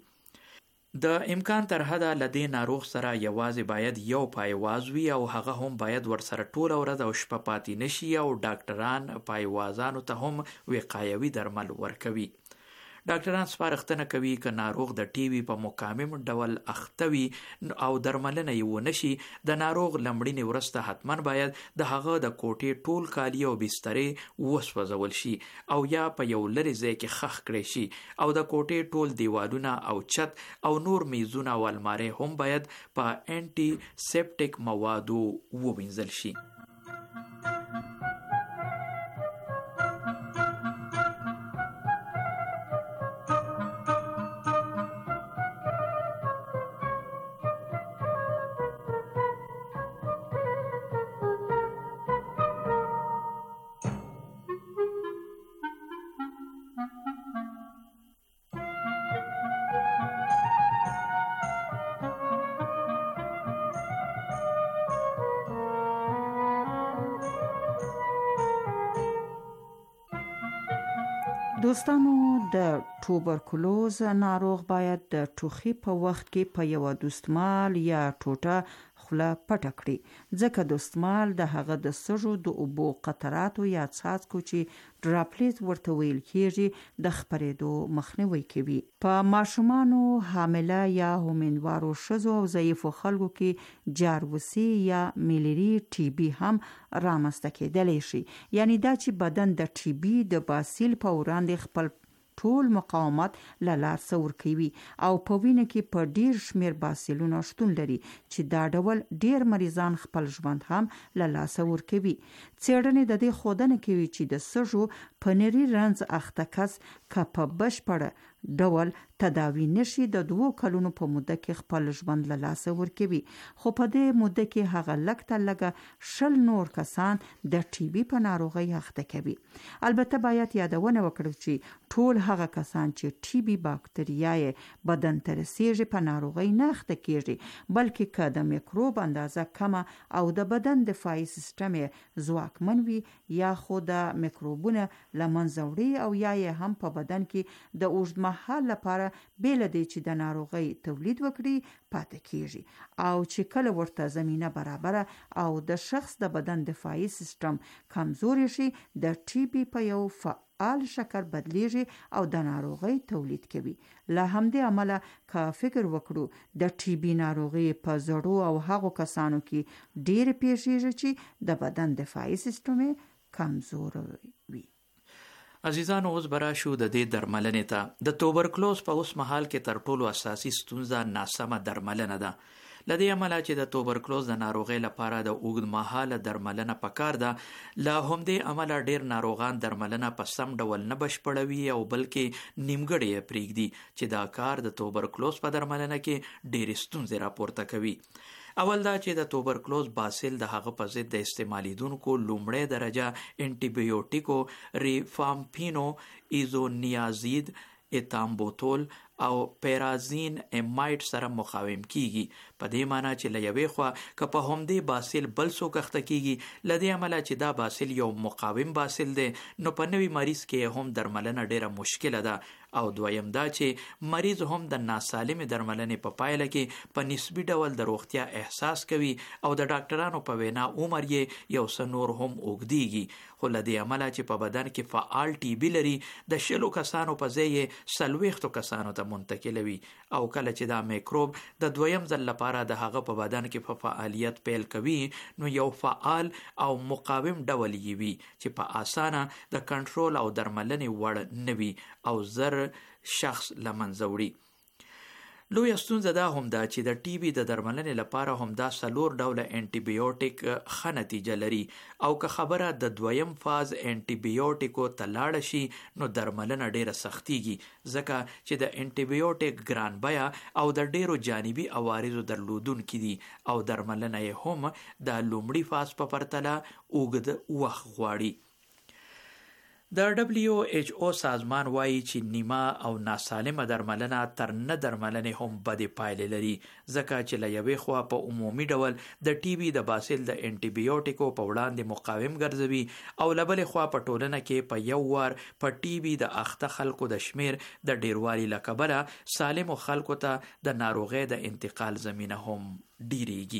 A: نکړي. د امکان تر حده له دې ناروغ سره یوازې باید یو پایواز وي او هغه هم باید ورسره ټوله ورځ او شپه پاتې نشي او ډاکټران پایوازانو ته هم وقایوي درمل ورکوي. ډاکټران سپارښتنه کوي که ناروغ د ټي بي په مکمل ډول اخته وي او درملنه یې ونه شي، د ناروغ لمړینې وروسته حتما باید د هغه د کوټې ټول کالي او بسترې وسوځول شي او یا په یو لرې ځای کې خښ کړی شي او د کوټې ټول دیوالونه او چت او نور میزونه او المارۍ هم باید په انټي سیپټیک موادو ووینځل شي.
E: دوستانو د توبرکلوز ناروغ باید د ټوخي په وخت کې په یو دستمال یا ټوټه خوله پټه کړي، ځکه دستمال د هغه د سږو د اوبو قطراتو یا څاڅکو چې ډراپلیټ ورته ویل کېږي د خپرېدو مخنیوی کوي. په ماشومانو، حامله یا هومندوارو ښځو او ضعیفو خلکو کې جاروسي یا میلیري ټي بي هم رامنځته کېدلی شي، یعنی دا چې بدن د ټي بي د باسیل په وړاندې خپل ټول مقاومت له لاسه ورکوي او په وینه کې په ډیر شمیر باسیلونه شتون لري چې دا ډول ډیر مریضان خپل ژوند هم له لاسه ورکوي. څېړنې د دې ښودنه کوي چې د سږو په نري رنځ اخته کس که په بشپړه ډول تداوی نشي د دوو کلونو په موده کې خپل ژوند له لاسه ورکوي، خو په دې موده کې هغه لږ تر لږه شل نور کسان د ټي بي په ناروغۍ اخته کوي. البته باید یادونه وکړو چې ټول هغه کسان چې ټي بي باکتریاوې بدن ته رسیږي په ناروغۍ نه اخته کیږي، بلکې که د میکروب اندازه کمه او د بدن دفاعي سیستم ځواکمن وي یا خو د میکروبونه له منځه وړي او یا یې هم په بدن کې د اوږد مهال لپاره بیل دی چې د ناروغۍ تولید وکړي پاتې کیږي او چې کله ورته زمینه برابره او د شخص د بدن دفاعي سیستم کمزوري شي د ټي بي په یو فعال شکل بدلیږي او د ناروغۍ تولید کوي. له همدې امله که فکر وکړو د ټي بي ناروغي په زړو او هغو کسانو کې ډېر پیښیږي چې د بدن دفاعي سیستم کمزور وي.
A: عزیزانو، اوس براشو د دې درملنې ته. د توبرکلوز په اوس مهال کې تر ټولو اساسي ستونزه ناسمه درملنه ده. لدې عمله چې د توبرکلوز د ناروغۍ لپاره د اوږد مهاله درملنه پکار ده، له همدې عمله ډیر ناروغان درملنه په سم ډول نه بشپړوي او بلکې نیمګړې یې پرېږدي چې دا کار د توبرکلوز په درملنه کې ډېرې ستونزې راپورته کوي. اول دا چې د توبرکلوز باسل د هغه په ضد د استعمالیدونکو لومړی درجه انټي بیوټیکو ریفامپینو، ایزونیازید، ایتامبوتول او پیرازین امایډ سره مقاوم کیږي. په دې معنی چې له یوې خوا که په همدې باسل بل څوک اخته کیږي، له دې عمله چې دا باسل یو مقاوم باسل دی، نو په نوي مریض کې هم درملنه ډیره مشکله ده. او دویم دا چې مریض هم د ناسالمې درملنې په پایله کې په نسبي ډول د روغتیا احساس کوي او د ډاکټرانو په وینا عمر یې یو څه نور هم اوږدیږي. خو له دې عمله چې په بدن کې فعال ټي بي لري، د شلو کسانو په ځای یې څلوېښتو کسانو ته منتقلوي او کله چې دا میکروب د دویم ځل لپاره د هغه په بدن کې په فعالیت پیل کوي، نو یو فعال او مقاوم ډول یې وي چې په اسانه د کنټرول او درملنې وړ نه وي او زر شخص لمنځه وړي. لویه ستونزه دا هم ده چې د ټي بي د درملنې لپاره هم دا څلور ډوله انټي بیوټیک ښه نتیجه لري او که خبره د دویم فاز انټي بیوټیکو ته لاړه شي، نو درملنه ډیره سختیږي، ځکه چې د انټي بیوټیک ګران بیه او د ډیرو جانبي عوارضو درلودونکي دي او درملنه یې هم د لومړي فاز په پرتله اوږد وخت غواړي. د دبلیو ایچ او سازمان وایي چې نیمه او ناسالمه درملنه تر نه درملنې هم بدې پایلې لري، ځکه چې له یوې خوا په عمومي ډول د ټي بي د باسل د انټي بیوټیکو په وړاندې مقاوم ګرځوي او له بلې خوا په ټولنه کې په یو وار په ټي بي د اخته خلکو د شمیر د ډیروالي له کبله سالمو خلکو ته د ناروغۍ د انتقال زمینه هم ډیریږي.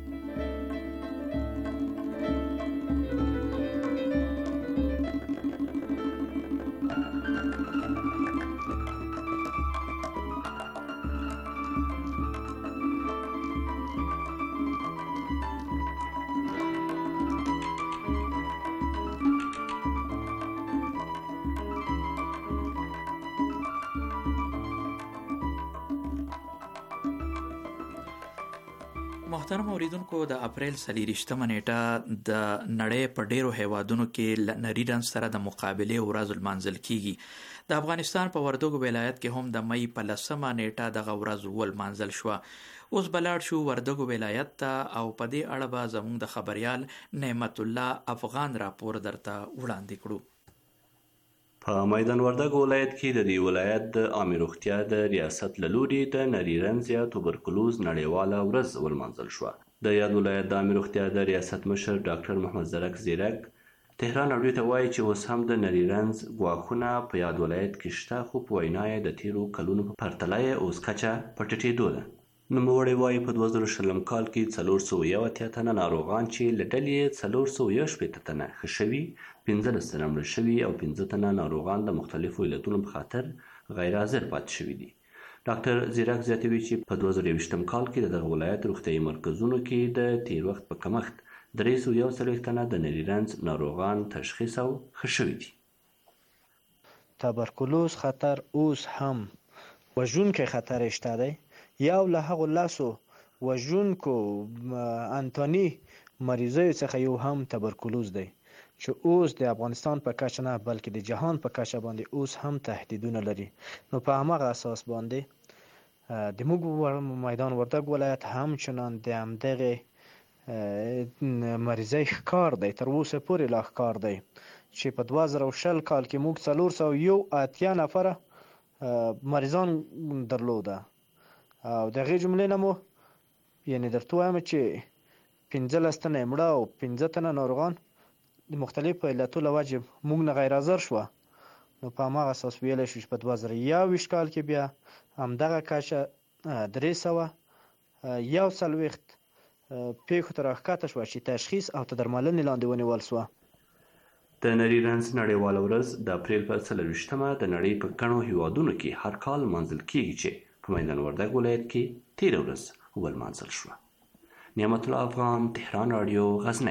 A: محترم اوریدونکو، د اپریل څلېرویشتمه نیټه د نړۍ په ډیرو هیوادونو کې نري رنځ سره د مقابلې ورځ لمانځل کیږي. د افغانستان په وردګو ولایت کې هم د مۍ په لسمه نیټه دغه ورځ ولمانځل شوه. اوس بلاړ شو وردګو ولایت ته او په دې اړه به زموږ د خبریال نعمت الله افغان راپور درته وړاندې کړو.
H: په میدان وردګو ولایت کې د دې ولایت د عامه روغتیا د ریاست له لوري د نري رنځ یا توبرکلوز نړیواله ورځ ولمانځل شوه. د یاد ولایت د عامه روغتیا د ریاست مشر ډاکټر محمد زرک زیرک تهران راډیو ته وایي چې اوس هم د نري رنځ ګواښونه په یاد ولایت کې شته، خو په وینا یې د تیرو کلونو په پرتله یې اوس کچه په ټیټېدو ده. نوموړی وایي په دوه زره شلم کال کې څلور سوه یو اتیا تنه ناروغان چې له ډلې یې څلور سوه یو شپېته تنه ښه شوي، پنځلس تنه مړه شوي او پنځه تنه ناروغان د مختلفو علتونو په خاطر غیر حاضر پاتې شوي دي. ډاکټر زیرک زیاتوي چې په دوه زره یوویشتم کال کې د دغه ولایت روغتیايي مرکزونو کې د تیر وخت په کمښت درې سوه یو څلوېښت تنه د نري رنځ ناروغان تشخیص او ښه شوي دي.
I: تبرکلوز خطر اوس هم وژونکی خطر شته دی. یو له هغو لسو وژونکو انتاني مریضیو څخه یو هم تبرکلوز دی چې اوس د افغانستان په کچه نه بلکې د جهان په کچه باندې اوس هم تهدیدونه لري. نو په همغه اساس باندې د موږ میدان وردګ ولایت همچنان د همدغې مریضۍ ښکار دی، تر اوسه پورې لا ښکار دی چې په دوه زره شل کال کې موږ څلور سوه یو اتیا نفره مریضان درلوده او د هغې جملې نه مو یعنې درته وایم چې پنځلس تنه یې مړه او پنځه تنه ناروغان د مختلفو علتو له وجې موږ نه غیر حاضر شوه. نو په هماغه اساس ویلی شو چې په دوه زره یوویشت کال کې بیا همدغه کچه درې سوه یو څلوېښت پیښو ته راښکته شوه چې تشخیص او تر درملنې لاندې ونیول سوه.
H: د نري رنځ نړیواله ورځ د اپریل په څلرویشتمه د نړۍ په ګڼو هیوادونو کې هر کال لمانځل کیږي چې په میدان وردګ ولایت کې تېره ورځ ولمانځل شوه. نعمت الله افغان، تهران راډیو، غزنی.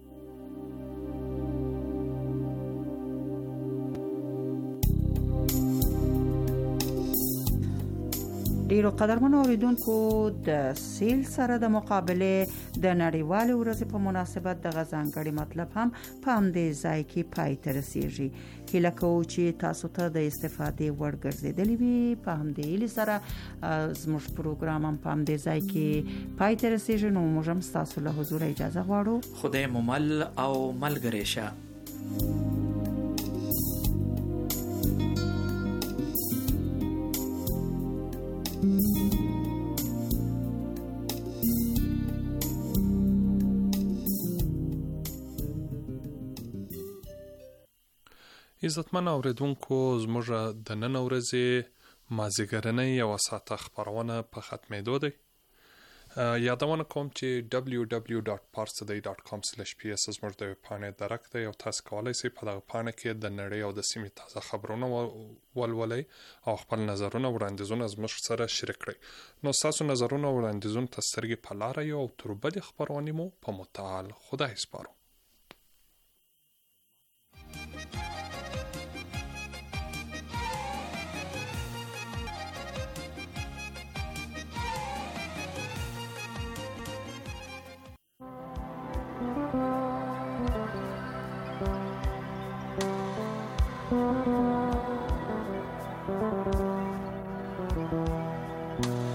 E: ډیرو قدرمنو اوریدونکو، د سیل سره د مقابله د نړیوالې ورځې په مناسبت د ځانګړي مطلب هم په همدې ځای کې پای ته رسیږي. هیله کوو چې تاسو ته د استفادې وړ ګرځېدلی وي. په همدې هیلې سره زموږ پروګرام هم په همدې ځای کې پای ته رسیږي. نو موږ هم ستاسو له حضوره اجازه غواړو.
A: خدای مو مل او ملګری شه.
D: عزتمن اوریدونکو، زموږ د نن ورځې مازیګرنۍ یوه ساعته خپرونه په ختمېدو دی. یادونه کوم چې ډبلیو ډبلیو ډاټ پارسدی ډاټ کام سلیش پی اس زموږ د ویبپاڼې درک دی او تاسو کولی شئ په دغه پاڼه کې د نړۍ او د سیمې تازه خبرونه ولولئ او خپل نظرونه وړاندیزونه زموږ سره شریک کړئ. نو ستاسو نظرونه او وړاندیزونه ته سترګې په لاره یو او تر بلې خپرونې مو په متعال خدای سپارو.
J: Thank you.